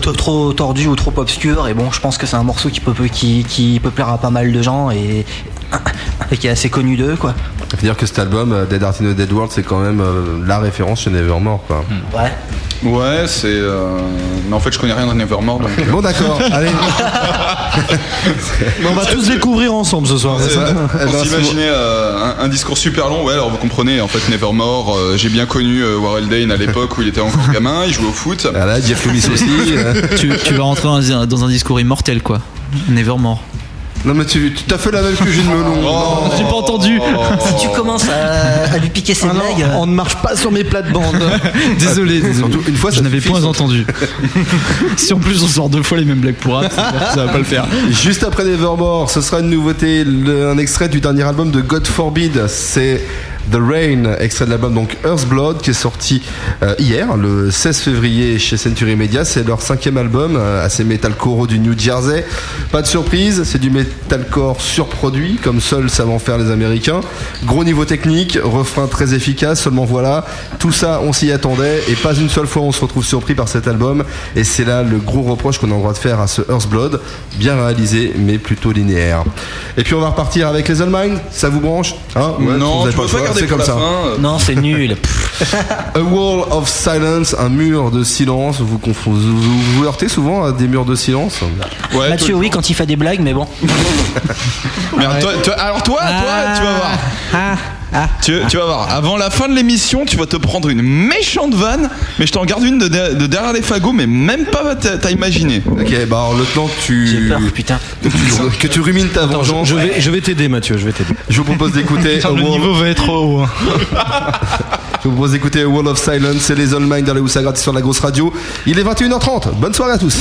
tordu ou trop obscur, et bon, je pense que c'est un morceau qui peut plaire à pas mal de gens, et et qui est assez connu d'eux, quoi. Ça veut dire que cet album, Dead Art in a Dead World, c'est quand même la référence chez Nevermore, quoi. Ouais. Ouais, c'est. Mais en fait, je connais rien de Nevermore. Donc... Bon, d'accord, allez. On va tous découvrir ensemble ce soir. On s'imaginait un discours super long. Ouais, alors vous comprenez, en fait, Nevermore, j'ai bien connu Warren Dane à l'époque où il était encore gamin, il jouait au foot. Voilà, Jeff Loomis aussi. Tu vas rentrer dans un discours immortel, quoi. Nevermore. Non mais tu t'as fait la même que Gilles Melon. J'ai pas entendu. Si tu commences à lui piquer ses blagues. On ne marche pas sur mes plates-bandes. Désolé. Surtout, une fois, je n'avais point entendu. Si en plus on sort 2 fois les mêmes blagues pour rap, ça va pas le faire. Juste après Nevermore, ce sera une nouveauté, un extrait du dernier album de God Forbid. C'est The Rain, extrait de l'album donc Earthblood, qui est sorti hier, le 16 février chez Century Media. C'est leur 5e album, assez metalcore du New Jersey. Pas de surprise, c'est du metalcore surproduit, comme seuls savent en faire les Américains. Gros niveau technique, refrain très efficace, seulement voilà, tout ça on s'y attendait, et pas une seule fois on se retrouve surpris par cet album. Et c'est là le gros reproche qu'on a le droit de faire à ce Earthblood, bien réalisé mais plutôt linéaire. Et puis on va repartir avec les All Mine, ça vous branche hein? Ouais, non, tu peux pas garder c'est pour comme la ça. fin. Non, c'est nul. A Wall of Silence, un mur de silence. Vous heurtez souvent à des murs de silence? Ouais, Mathieu, oui, quand il fait des blagues, mais bon. Mais alors toi, tu vas voir. Tu vas voir, avant la fin de l'émission, tu vas te prendre une méchante vanne, mais je t'en garde une de derrière les fagots, mais même pas t'as imaginé. Ok, bah alors le temps que J'ai peur, putain. que tu rumines ta vengeance. Je vais t'aider, Mathieu, je vais t'aider. Je vous propose d'écouter Le niveau va être haut. Je vous propose d'écouter A Wall of Silence, c'est les All Mine dans les Houssagrats sur la grosse radio. Il est 21h30, bonne soirée à tous.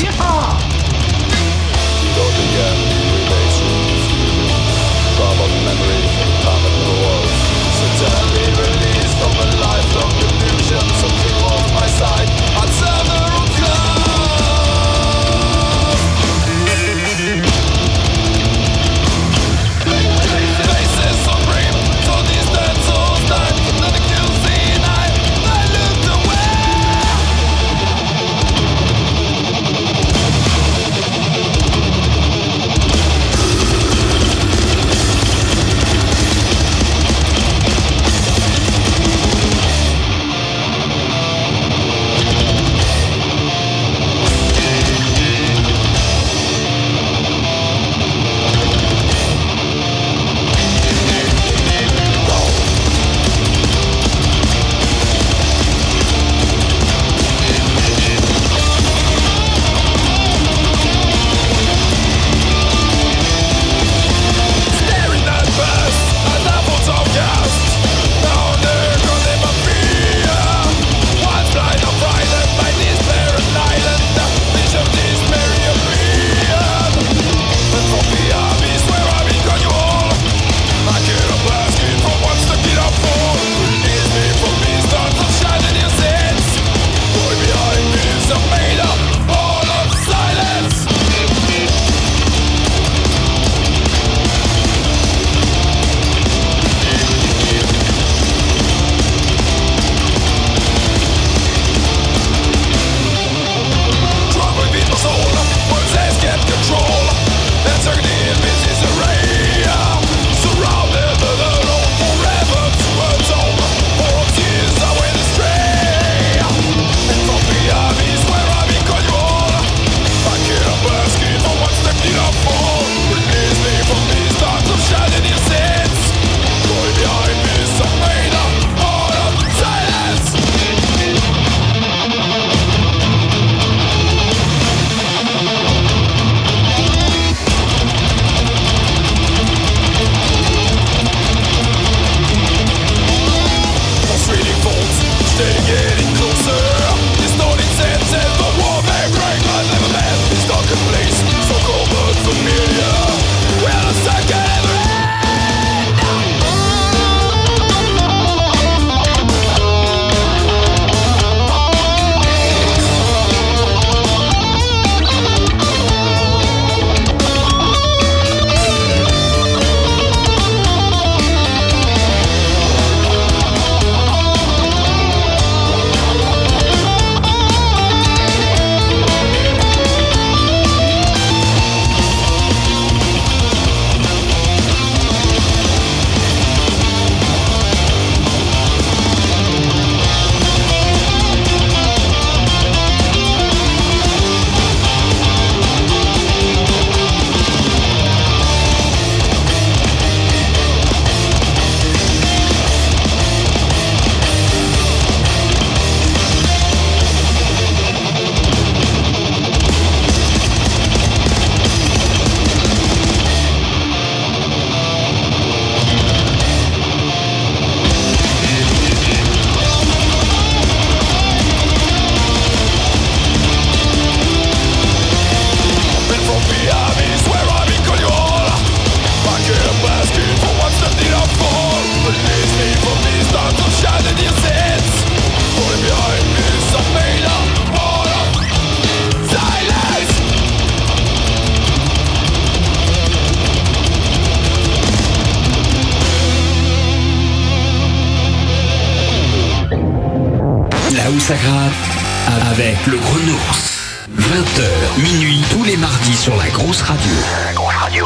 Là où ça gratte avec le Gros Nours. 20h, minuit, tous les mardis sur la grosse radio. La grosse radio.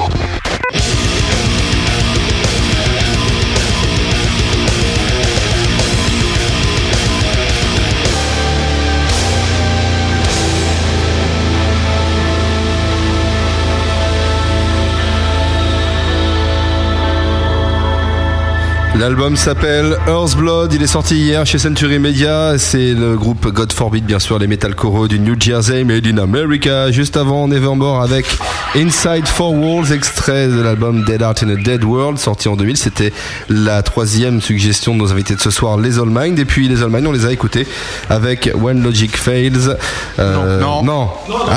L'album s'appelle Earth's Blood, il est sorti hier chez Century Media, c'est le groupe God Forbid bien sûr, les metalcore du New Jersey made in America. Juste avant Nevermore avec Inside Four Walls, extrait de l'album Dead Art in a Dead World, sorti en 2000, c'était la troisième suggestion de nos invités de ce soir, les All Mind. Et puis les All Mind on les a écoutés avec When Logic Fails. Non.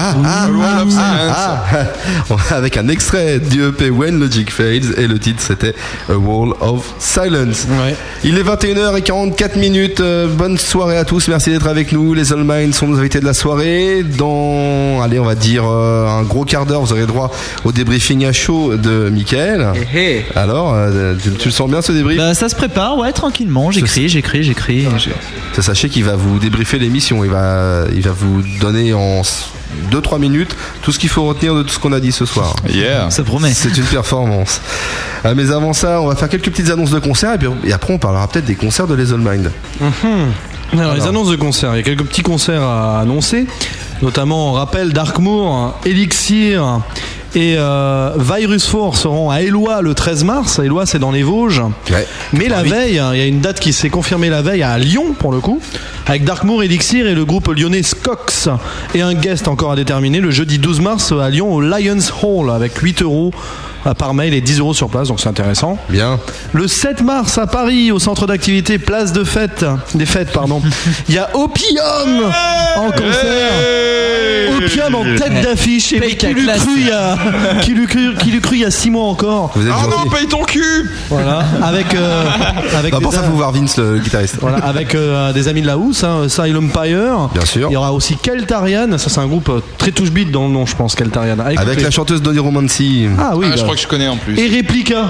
Avec un extrait du EP When Logic Fails et le titre c'était A Wall of Silence. Ouais. Il est 21h44. Bonne soirée à tous. Merci d'être avec nous. Les All Mind sont nos invités de la soirée. Dans, allez, on va dire un gros quart d'heure, vous aurez droit au débriefing à chaud de Mickaël. Alors, tu le sens bien ce débrief? Bah, ça se prépare, ouais, tranquillement. J'écris. Sachez qu'il va vous débriefer l'émission. Il va vous donner en 2-3 minutes tout ce qu'il faut retenir de tout ce qu'on a dit ce soir. Yeah. Ça promet. C'est une performance. Mais avant ça, on va faire quelques petites annonces de concerts et après on parlera peut-être des concerts de Les All Mind. Alors, les annonces de concerts, il y a quelques petits concerts à annoncer, notamment on rappelle Darkmoor, Elixir et Virus 4 seront à Éloie le 13 mars. Éloie, c'est dans les Vosges. Ouais. Mais la veille, il y a une date qui s'est confirmée la veille à Lyon pour le coup, avec Darkmoor, Elixir et le groupe lyonnais Skox, et un guest encore à déterminer le jeudi 12 mars à Lyon au Lions Hall avec 8€ par mail et 10€ sur place, donc c'est intéressant. Bien. Le 7 mars à Paris, au centre d'activité Place des Fêtes, il y a Opium en concert. Opium en tête d'affiche. Et qui l'eût cru il y a 6 mois encore. Non, paye ton cul. Voilà, avec pour ça, faut voir Vince, le guitariste. Voilà, avec des amis de la housse, Asylum Pyre. Bien sûr. Il y aura aussi Keltarian, ça c'est un groupe très touche beat dans le nom, je pense, Keltarian. Avec la chanteuse Donny Romancy. Ah oui, je crois que je connais en plus. Et Replica.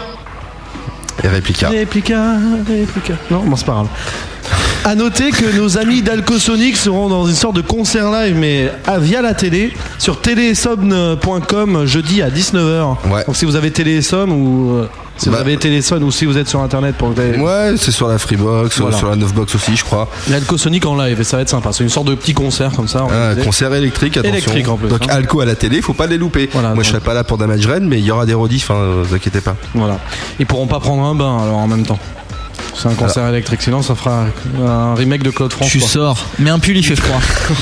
Non, bon, c'est pas grave. À noter que nos amis d'Alcosonic seront dans une sorte de concert live, mais via la télé, sur télésomne.com jeudi à 19h. Ouais. Donc si vous avez Télésom ou si vous avez Téléson ou si vous êtes sur internet pour Ouais, c'est sur la Freebox, voilà. Sur la 9box aussi, je crois. L'Alcosonic en live et ça va être sympa. C'est une sorte de petit concert comme ça. Concert électrique, attention. Électrique en plus. Donc Alco à la télé, faut pas les louper. Voilà, moi je serai pas là pour Damage Rain, mais il y aura des rediffs, vous inquiétez pas. Voilà. Ils pourront pas prendre un bain alors en même temps. C'est un concert électrique, sinon ça fera un remake de Claude François. Tu sors, mais un pull il fait froid.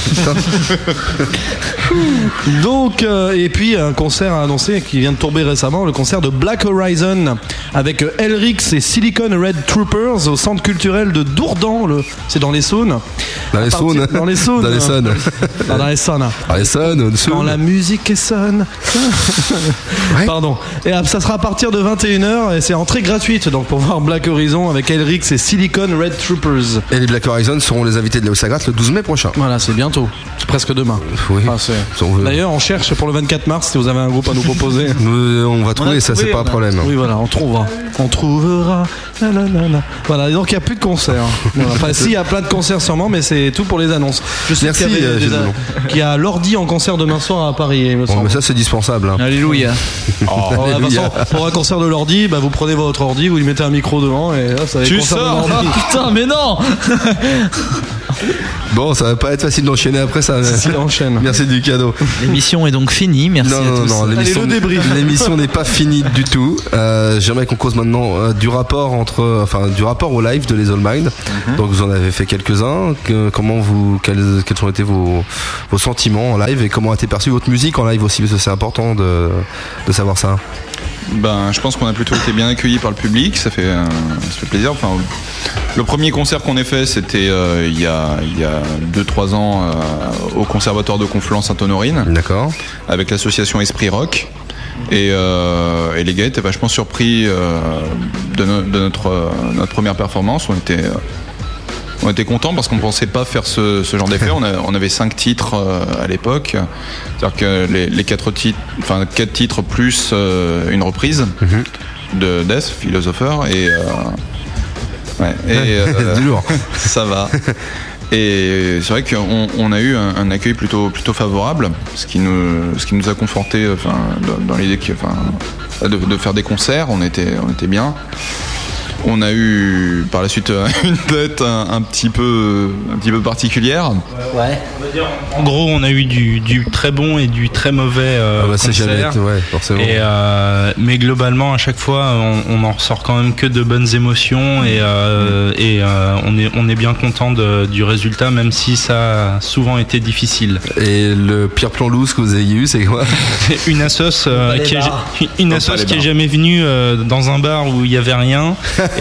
Donc, et puis un concert à annoncer qui vient de tomber récemment, le concert de Black Horizon avec Elrix et Silicon Red Troopers au centre culturel de Dourdan. C'est dans les Saunes. Dans les Saunes. Dans les Saunes. Dans les Saunes. Dans les Saunes. Dans les Saunes. Quand la musique sonne. Ouais. Pardon. Et ça sera à partir de 21h et c'est entrée gratuite donc pour voir Black Horizon avec Elrix et Silicon Red Troopers. Et les Black Horizon seront les invités de Là où ça gratte le 12 mai prochain. Voilà, c'est bientôt. C'est presque demain. Oui. D'ailleurs, on cherche pour le 24 mars si vous avez un groupe à nous proposer. On va trouver, ça c'est pas un problème. Oui, voilà, on trouvera. On trouvera. Voilà, donc il n'y a plus de concerts. Voilà. Enfin, si, il y a plein de concerts sûrement, mais c'est tout pour les annonces. Je sais qu'il y a Lordi en concert demain soir à Paris. Il me semble. Mais ça, c'est dispensable. Hein. Alléluia. Alléluia. Pour un concert de Lordi, vous prenez votre ordi, vous lui mettez un micro devant et là, ça va être concert de Lordi. Putain, mais non. Bon, ça va pas être facile d'enchaîner après ça. Si, enchaîne. Merci du cadeau. L'émission est donc finie. Merci à tous. Non, l'émission n'est pas finie du tout. J'aimerais qu'on cause maintenant du rapport au live de Les All Mind. Donc vous en avez fait quelques-uns. Quels ont été vos sentiments en live et comment a été perçue votre musique en live aussi, parce que c'est important de savoir ça. Je pense qu'on a plutôt été bien accueillis par le public, ça fait plaisir. Enfin, le premier concert qu'on ait fait, c'était il y a 2-3 ans au Conservatoire de Conflans-Sainte-Honorine. D'accord. Avec l'association Esprit Rock. Et les gars étaient vachement surpris de notre première performance. On était contents parce qu'on pensait pas faire ce genre d'effet. On avait 5 titres à l'époque. C'est-à-dire que les 4 titres plus une reprise de Death, Philosopher. Ouais. Et du lourd. Ça va. Et c'est vrai qu'on a eu un accueil plutôt favorable, ce qui nous a conforté dans l'idée de faire des concerts. On était bien. On a eu par la suite une tête un petit peu particulière. Ouais. En gros, on a eu du très bon et du très mauvais c'est jamais, forcément. Mais globalement, à chaque fois, on en ressort quand même que de bonnes émotions et on est bien content du résultat, même si ça a souvent été difficile. Et le pire plan loose que vous avez eu, c'est quoi? Une assos qui est jamais venue dans un bar où il y avait rien.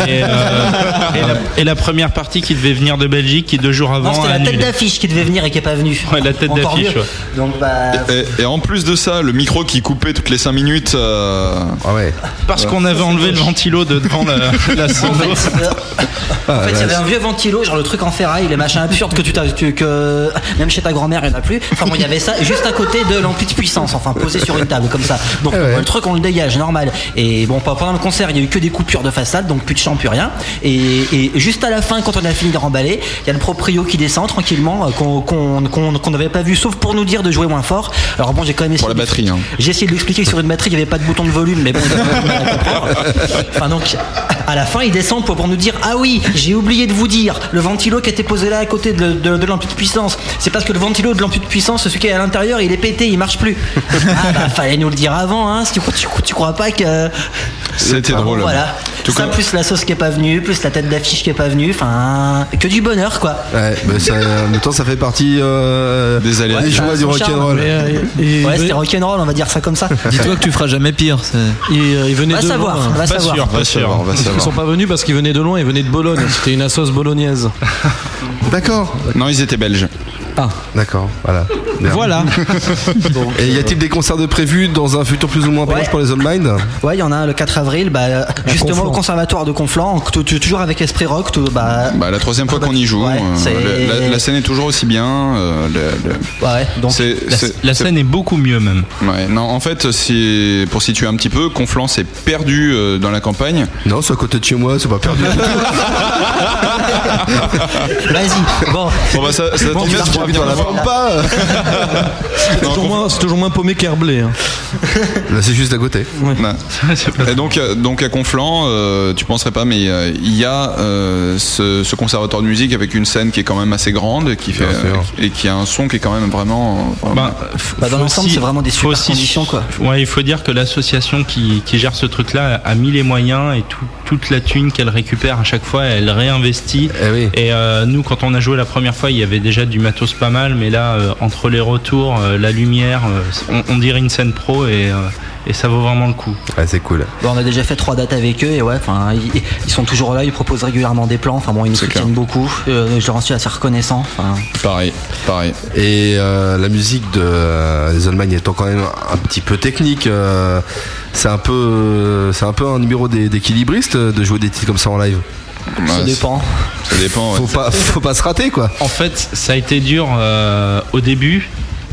Et la première partie qui devait venir de Belgique, qui 2 jours avant. Non, c'était la tête d'affiche qui devait venir et qui n'est pas venue. Ouais, la tête d'affiche. Ouais. Donc, et en plus de ça, le micro qui coupait toutes les 5 minutes. Parce qu'on avait enlevé le ventilo de devant la sono. En fait, il y avait un vieux ventilo, genre le truc en ferraille, les machins absurdes que même chez ta grand-mère il n'y en a plus. Enfin bon, il y avait ça juste à côté de l'ampli de puissance, enfin posé sur une table comme ça. Donc le truc on le dégage normal. Et bon, pendant le concert il y a eu que des coupures de façade, donc plus de chant, plus rien. Et juste à la fin, quand on a fini de remballer, il y a le proprio qui descend tranquillement, qu'on n'avait pas vu, sauf pour nous dire de jouer moins fort. Alors bon, j'ai quand même essayé. Pour la batterie. J'ai essayé de lui expliquer que sur une batterie il n'y avait pas de bouton de volume, mais bon, enfin donc à la fin il descend pour nous dire ah oui, j'ai oublié de vous dire, le ventilo qui était posé là à côté de l'ampli de puissance, c'est parce que le ventilo de l'ampli de puissance, celui qui est à l'intérieur, il est pété, il marche plus. Ah bah fallait nous le dire avant, hein. Tu crois pas que c'était drôle. Voilà. Ça plus la sauce qui est pas venue, plus la tête d'affiche qui est pas venue, enfin que du bonheur quoi. Ouais, mais en même temps ça fait partie des aléas, des joies du rock'n'roll. Ouais, c'était rock'n'roll, on va dire ça comme ça. Dis-toi que tu feras jamais pire. Ils venaient de loin. Va savoir. Ils sont pas venus parce qu'ils venaient de loin, ils venaient de Bologne. C'était une assos bolognaise. D'accord. Non, ils étaient belges. Ah, d'accord, voilà. Voilà. Et y a-t-il des concerts de prévus dans un futur plus ou moins proche pour les All Mind? Ouais, il y en a un le 4 avril, justement au conservatoire de Conflans, toujours avec Esprit Rock. La 3e fois qu'on y joue. La scène est toujours aussi bien. Donc la scène est beaucoup mieux même. Ouais, non, en fait, pour situer un petit peu, Conflans s'est perdu dans la campagne. Non, c'est à côté de chez moi, c'est pas perdu. Vas-y, bon. Ça tombe bien, tu reviens la forme pas. C'est toujours moins paumé qu'Herblé. Hein. Là, c'est juste à côté. Ouais. Et donc à Conflans, tu penserais pas, mais il y a ce conservatoire de musique avec une scène qui est quand même assez grande et qui a un son qui est quand même vraiment. Dans l'ensemble, c'est vraiment des super conditions quoi. Ouais, il faut dire que l'association qui gère ce truc-là a mis les moyens et toute la thune qu'elle récupère à chaque fois, elle réinvestit. Et nous, quand on a joué la première fois, il y avait déjà du matos pas mal, mais là, entre les retours, la lumière, on dirait une scène pro et ça vaut vraiment le coup. Ouais, c'est cool. On a déjà fait 3 dates avec eux et ils sont toujours là, ils proposent régulièrement des plans. Enfin bon, ils nous soutiennent beaucoup. Je leur en suis assez reconnaissant. Pareil. Et la musique des Allemagne étant quand même un petit peu technique, c'est un peu un numéro d'équilibriste de jouer des titres comme ça en live. Ça dépend. Ouais. Faut pas se rater quoi. En fait, ça a été dur au début.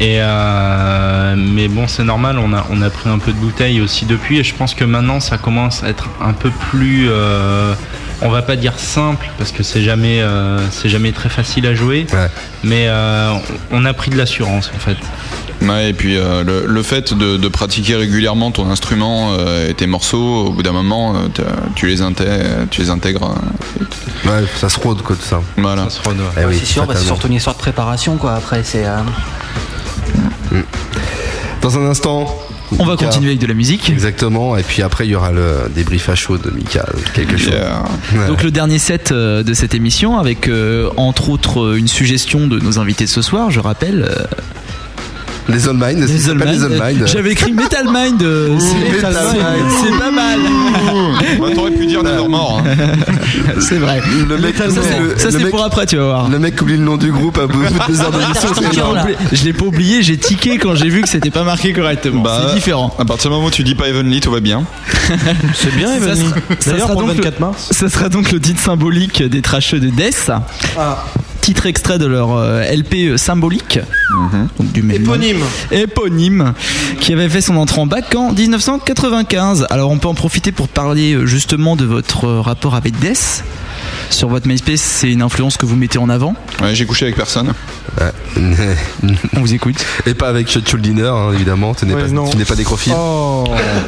Mais bon, c'est normal, on a pris un peu de bouteille aussi depuis, et je pense que maintenant ça commence à être un peu plus, on va pas dire simple parce que c'est jamais très facile à jouer, mais on a pris de l'assurance en fait. Ouais, et puis le fait de pratiquer régulièrement ton instrument et tes morceaux, au bout d'un moment, tu les intègres. Ouais, ça se rôde quoi tout ça. Voilà. Ça se rôde. C'est sûr, c'est surtout une histoire de préparation quoi. Après c'est. Dans un instant, on va continuer avec de la musique. Exactement, et puis après il y aura le débrief à chaud de Mika, quelque chose. Ouais. Donc le dernier set de cette émission avec entre autres une suggestion de nos invités de ce soir, je rappelle. Les All Mind, j'avais écrit Metal Mind, c'est pas mal. T'aurais pu dire Nevermore. C'est vrai. Le mec, ça c'est pour après, tu vas voir. Le mec oublie le nom du groupe à bout de 2 heures d'émission. Je l'ai pas oublié, j'ai tiqué quand j'ai vu que c'était pas marqué correctement. C'est différent. À partir du moment où tu dis pas Heavenly, tout va bien. C'est bien Heavenly. D'ailleurs pour le 24 mars. Ça sera donc le titre symbolique des trasheux de Death. Titre extrait de leur LP symbolique, donc du même éponyme, qui avait fait son entrée en bac en 1995. Alors on peut en profiter pour parler justement de votre rapport avec Death. sur votre MySpace, c'est une influence que vous mettez en avant. Ouais, j'ai couché avec personne. On vous écoute. Et pas avec Schuldiner, hein, évidemment. Tu n'es pas nécrophile. Oh.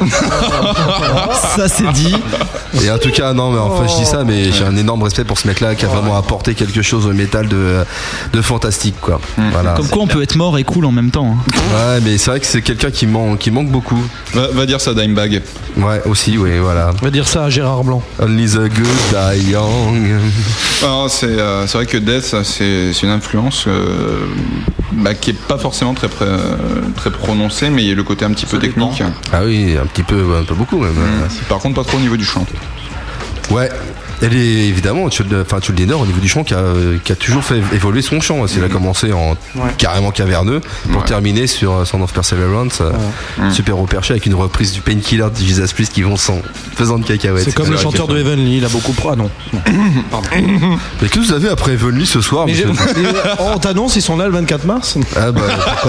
Ça c'est dit. Et en tout cas, non, mais enfin, je dis ça, mais j'ai un énorme respect pour ce mec-là qui a vraiment apporté quelque chose au métal de fantastique, quoi. Voilà. Comme quoi, on peut être mort et cool en même temps. Hein. Ouais, mais c'est vrai que c'est quelqu'un qui manque beaucoup. Va dire ça à Dimebag. Ouais, aussi, oui, voilà. On va dire ça à Gérard Blanc. Only the good die young. Non, c'est vrai que Death, c'est une influence qui est pas forcément très prononcée, mais il y a le côté un petit peu technique. Ah oui, un peu beaucoup même. Par contre, pas trop au niveau du chant. Ouais. Elle est évidemment, Schuldiner au niveau du chant qui a toujours fait évoluer son chant. Il a commencé en carrément caverneux pour terminer sur Sound of Perseverance, super au perché avec une reprise du Painkiller de Jesus Priest qui vont sans faisant de cacahuètes. C'est comme le chanteur de Heavenly, il a beaucoup. Ah non. Pardon. Mais qu'est-ce que vous avez après Heavenly ce soir? On t'annonce, ils sont là le 24 mars. Ah bah.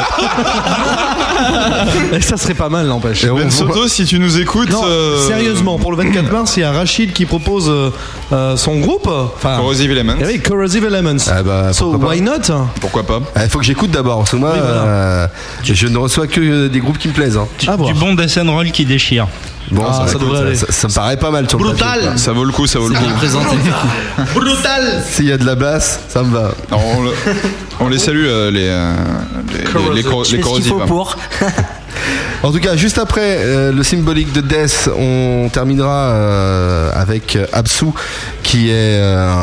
Et ça serait pas mal, n'empêche. Ben Soto, si tu nous écoutes. Non, sérieusement, pour le 24 mars, il y a Rachid qui propose son groupe. Corrosive Elements. Oui, Corrosive Elements. Ah bah, so why not? Pourquoi pas? Il faut que j'écoute d'abord. Parce que moi, je ne reçois que des groupes qui me plaisent. Hein. Du bon death and roll qui déchire. Bon, ça devrait aller. Ça me paraît pas mal sur le Brutal. papier, ça vaut le coup, Présenté. Brutal. S'il y a de la basse, ça me va. Alors, on les salue, les corrosifs. Pour. En tout cas, juste après le symbolique de Death, on terminera avec Absu, qui est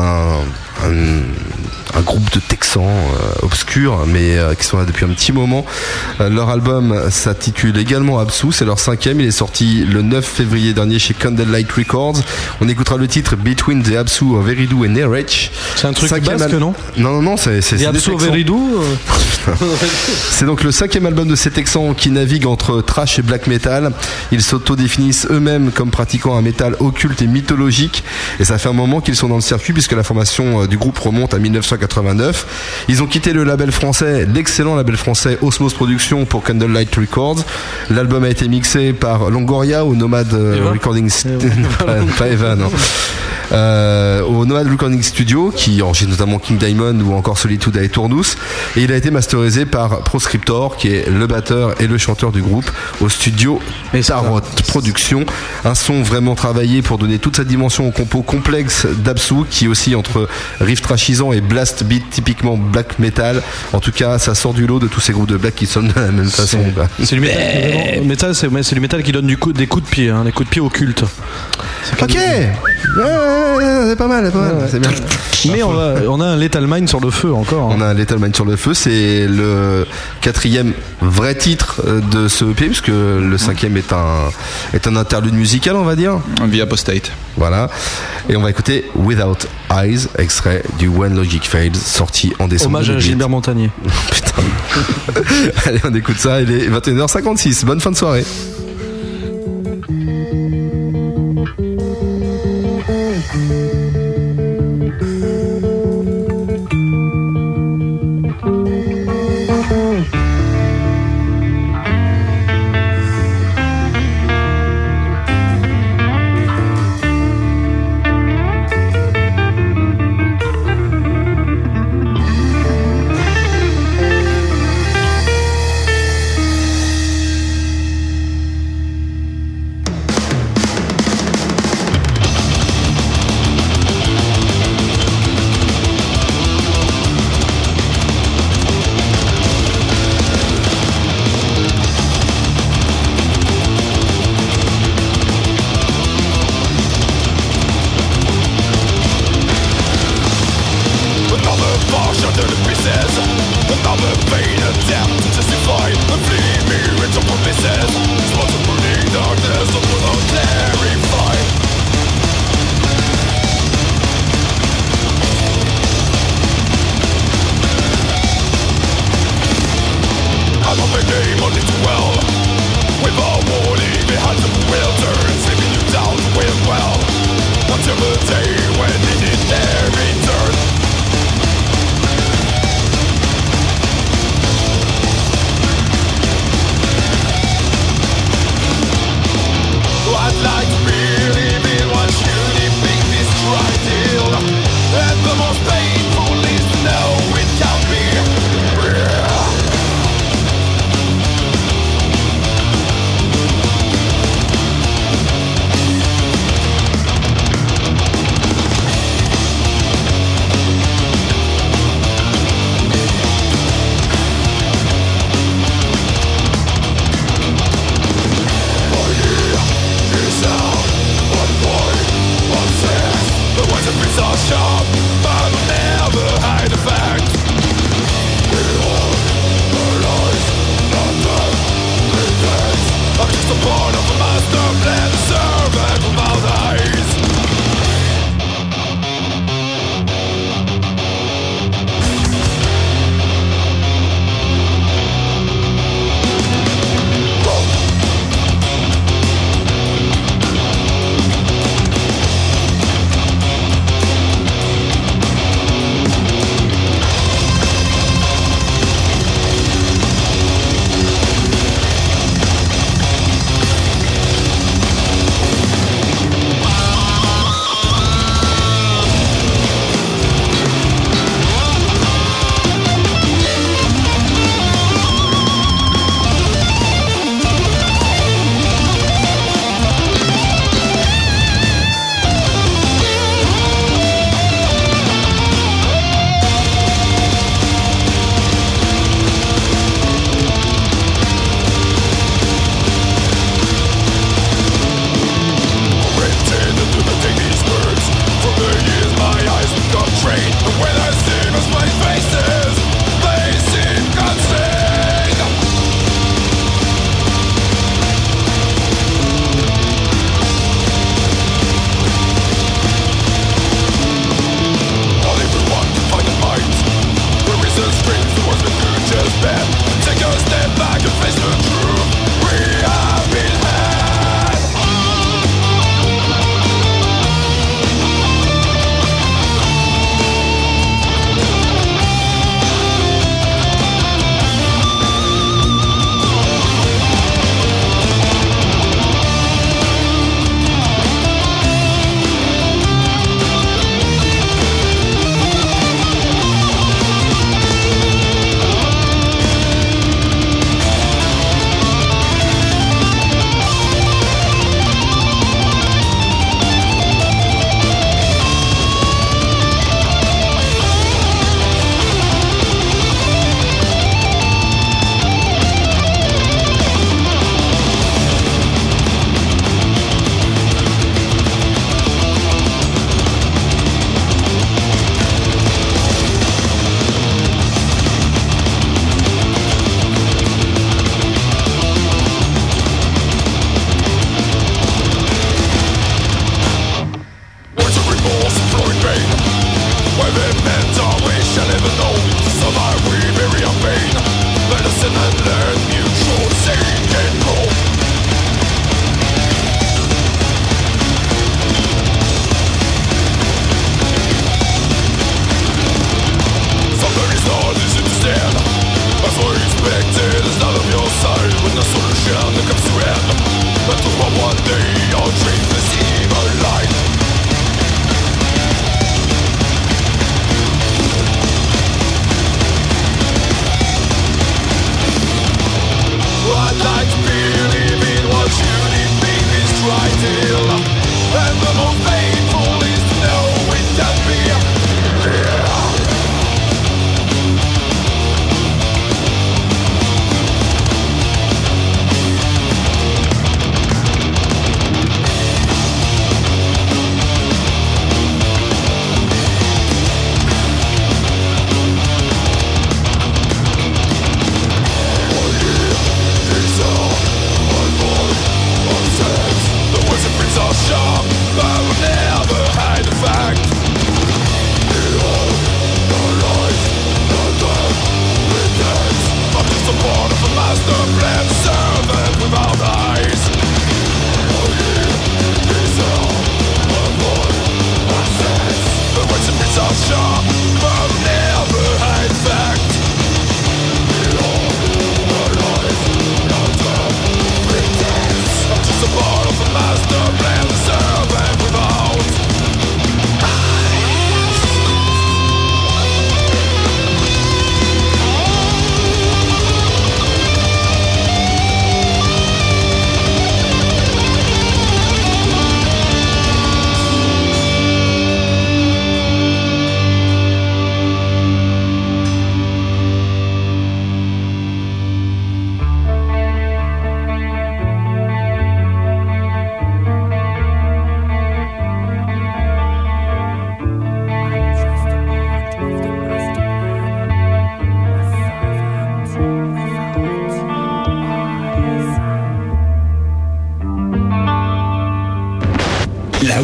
un groupe de Texans obscurs, mais qui sont là depuis un petit moment. Leur album s'intitule également Absu, c'est leur 5e, il est sorti le 9 février dernier chez Candlelight Records. On écoutera le titre Between the Absu of Eridu and Erech. C'est un truc basque, non? Non, c'est The Absu of Eridu. C'est donc le 5e album de ces Texans qui naviguent entre trash et black metal. Ils s'autodéfinissent eux-mêmes comme pratiquant un métal occulte et mythologique, et ça fait un moment qu'ils sont dans le circuit puisque la formation du groupe remonte à 1989. Ils ont quitté le label français, l'excellent label français Osmos Productions, pour Candlelight Records. L'album a été mixé par Longoria au Nomad Recording pas Eva, non. Au Nomad Recording Studio, qui enregistre notamment King Diamond ou encore Solitude et Tournus, et il a été masterisé par Proscriptor, qui est le batteur et le chanteur du groupe, au studio Tarot Productions. Un son vraiment travaillé pour donner toute sa dimension au compo complexe d'Absu, qui oscille entre riff trashisant et blast beat typiquement black metal. En tout cas, ça sort du lot de tous ces groupes de black qui sonnent de la même façon. C'est du métal, c'est du métal qui donne des coups de pied, des coups de pied occultes. Ok, c'est pas mal, c'est bien. Mais on a un Lethal Mind sur le feu encore. On a un Lethal Mind sur le feu, c'est le 4e vrai titre de ce EP, puisque le 5e est un interlude musical, on va dire. Via Apostate. Voilà. Et on va écouter Without Eyes, extrait du When Logic Fails, sorti en décembre. Hommage à Gilbert Montagnier. Putain. Allez, on écoute ça, il est 21h56. Bonne fin de soirée.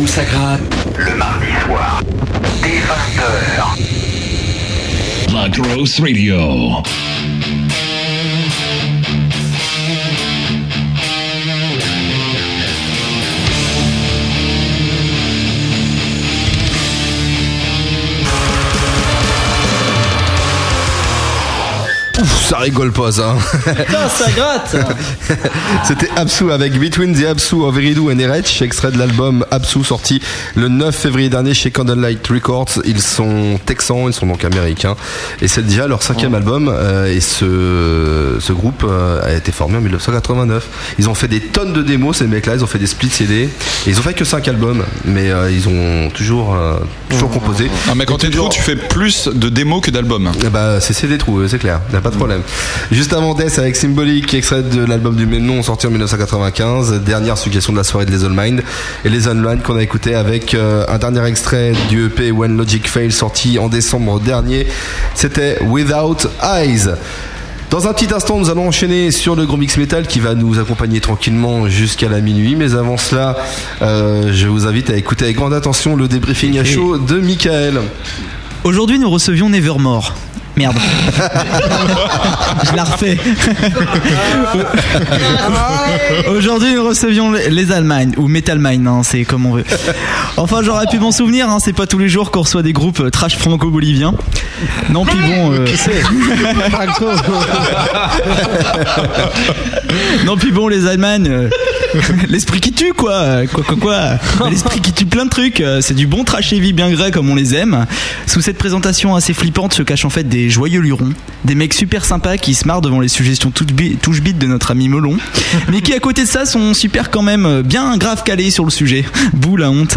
ça gratte, le mardi soir, dès 20h. La Grosse Radio. Ouf, ça rigole pas ça. Putain, ça gratte. C'était Absu avec Between the Absu of Eridu and Erech, extrait de l'album Absu sorti le 9 février dernier chez Candlelight Records. Ils sont texans, ils sont donc américains et c'est déjà leur 5e album et ce groupe a été formé en 1989. Ils ont fait des tonnes de démos ces mecs là, ils ont fait des split CD et ils ont fait que 5 albums mais ils ont toujours composé. Ah, mais quand t'es trou, tu fais plus de démos que d'albums. Bah c'est des trous, c'est clair. Pas de problème. Juste avant Death avec Symbolic, extrait de l'album du même nom sorti en 1995, dernière suggestion de la soirée de Les All Mind. Et Les All Mind qu'on a écouté avec un dernier extrait du EP When Logic Fail sorti en décembre dernier, c'était Without Eyes. Dans un petit instant, nous allons enchaîner sur le gros mix metal qui va nous accompagner tranquillement jusqu'à la minuit. Mais avant cela, je vous invite à écouter avec grande attention le débriefing à chaud de Michael. Aujourd'hui, nous recevions Nevermore. Merde. Je la refais. Aujourd'hui, nous recevions les Allemagne ou Metalmine, hein, c'est comme on veut. Enfin, j'aurais pu m'en souvenir, hein, c'est pas tous les jours qu'on reçoit des groupes trash franco-boliviens. Non, puis bon. Qui c'est Non, puis bon, les Allemagne. L'esprit qui tue, quoi. Mais l'esprit qui tue plein de trucs. C'est du bon trash heavy bien grès comme on les aime. Sous cette présentation assez flippante se cachent en fait des joyeux lurons, des mecs super sympas qui se marrent devant les suggestions touche bite de notre ami Melon, mais qui à côté de ça sont super quand même bien grave calés sur le sujet. Bouh la honte.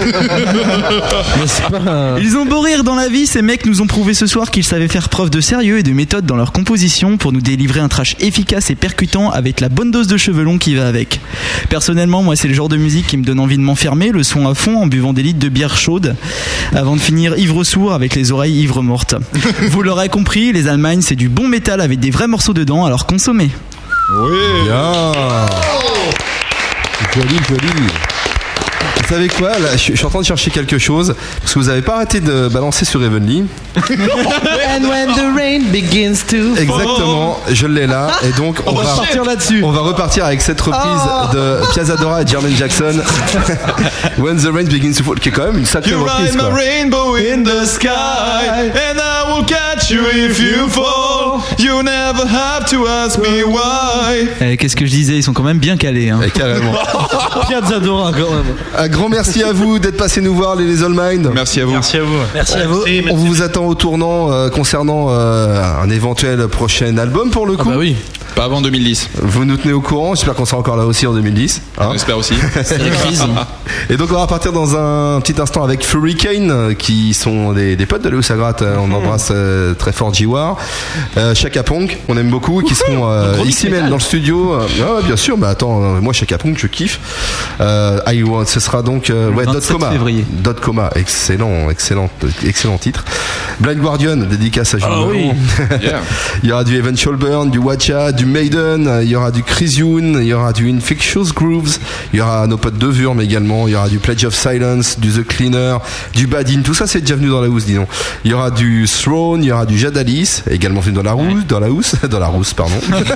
Ils ont beau rire dans la vie, ces mecs nous ont prouvé ce soir qu'ils savaient faire preuve de sérieux et de méthode dans leur composition pour nous délivrer un trash efficace et percutant avec la bonne dose de cheveux longs qui va avec. Personnellement, moi c'est le genre de musique qui me donne envie de m'enfermer, le son à fond en buvant des litres de bière chaude avant de finir ivre-sourd avec les oreilles ivre-mortes. Vous l'aurez compris, les Allemagne c'est du bon métal avec des vrais morceaux dedans, alors consommez. Oui. Bien. Joli. Vous savez quoi, là, je suis en train de chercher quelque chose parce que vous avez pas arrêté de balancer sur Heavenly. And when the rain begins to fall. Exactement, je l'ai là et donc on va repartir là-dessus. On va repartir avec cette reprise de Piazzadora et Jermaine Jackson. When the rain begins to fall, qui est quand même une sacrée reprise. You ride my rainbow in the sky and I will catch you if you fall. You never have to ask me why. Qu'est-ce que je disais, ils sont quand même bien calés. Hein. Carrément. Piazzadora quand même. Un grand merci à vous d'être passé nous voir les All Mind. Merci à vous. Merci à vous. Merci à vous. On vous attend au tournant concernant un éventuel prochain album pour le coup. Ah bah oui. Pas avant 2010. Vous nous tenez au courant, j'espère qu'on sera encore là aussi en 2010. Hein, on espère aussi. C'est la crise. Et donc on va repartir dans un petit instant avec Furricane qui sont des potes de Léo Sagrat. On embrasse très fort G-War. Chaka Pong, on aime beaucoup, qui seront ici même dans le studio. Ah, bien sûr, bah attends, moi Chaka Pong je kiffe. Ce sera donc Dot Coma, excellent titre. Blind Guardian, dédicace à Julien. Oui. Yeah. Il y aura du Eventual Burn, du Watcha, du Maiden, il y aura du Chris Youn, il y aura du Infectious Grooves, il y aura nos potes de Wurm également, il y aura du Pledge of Silence, du The Cleaner, du Badin, tout ça c'est déjà venu dans la housse, disons. Il y aura du Throne, il y aura du Jadalis, également venu dans la rousse, pardon.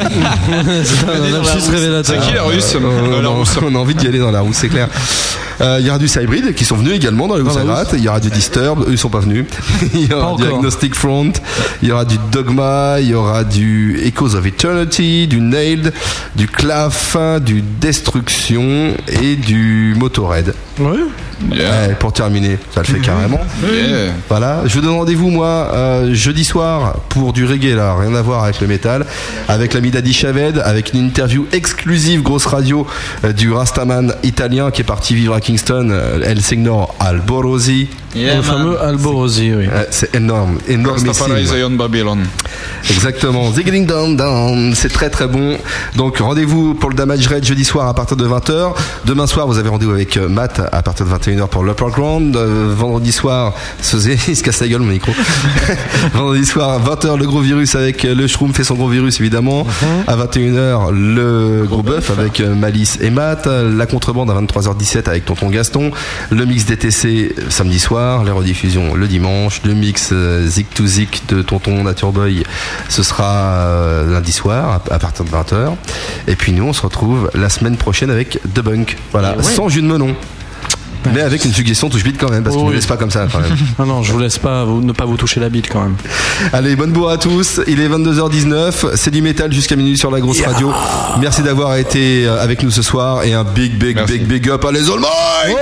C'est qui la russe? On a envie d'y aller dans la rousse, c'est clair. Il y aura du Cybrid qui sont venus également dans les Housagrat. Il y aura du Disturbed, eux ils sont pas venus. Il y aura du Agnostic Front, il y aura du Dogma, il y aura du Echoes of Eternity, du Nailed, du Claf, du Destruction et du Motorhead. Ouais. Yeah. Pour terminer, ça le fait carrément. Yeah. Voilà, je vous donne rendez-vous moi jeudi soir pour du reggae là, rien à voir avec le métal, avec l'ami Daddy Chaved, avec une interview exclusive grosse radio du Rastaman italien qui est parti vivre à Kingston, El Signor Alborosi. Le fameux Alborosi, oui. C'est énorme. Rastafari Zion Babylon. Exactement, Ziggling Down Down, c'est très très bon. Donc rendez-vous pour le Damage Raid jeudi soir à partir de 20h. Demain soir vous avez rendez-vous avec Matt à partir de 21h pour l'Upper Ground. Vendredi soir, il se casse la gueule mon micro. Vendredi soir 20h le gros virus avec le Shroom fait son gros virus évidemment. À 21h le gros bœuf avec Malice et Matt. La contrebande à 23h17 avec Tonton Gaston. Le mix DTC samedi soir, les rediffusions le dimanche. Le mix Zik to Zik de Tonton Nature Boy, ce sera lundi soir à partir de 20h. Et puis nous on se retrouve la semaine prochaine avec The Bunk. Voilà, sans jus de melon. Mais avec une suggestion touche bite quand même, parce qu'il ne me laisse pas comme ça quand même. Non, je vous laisse pas ne pas vous toucher la bite quand même. Allez, bonne bourre à tous. Il est 22h19. C'est du métal jusqu'à minuit sur la grosse radio. Merci d'avoir été avec nous ce soir et un big up à les All Might.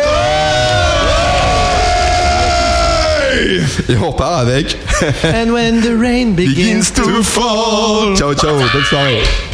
Et on repart avec And when the rain begins to fall. Ciao, bonne soirée.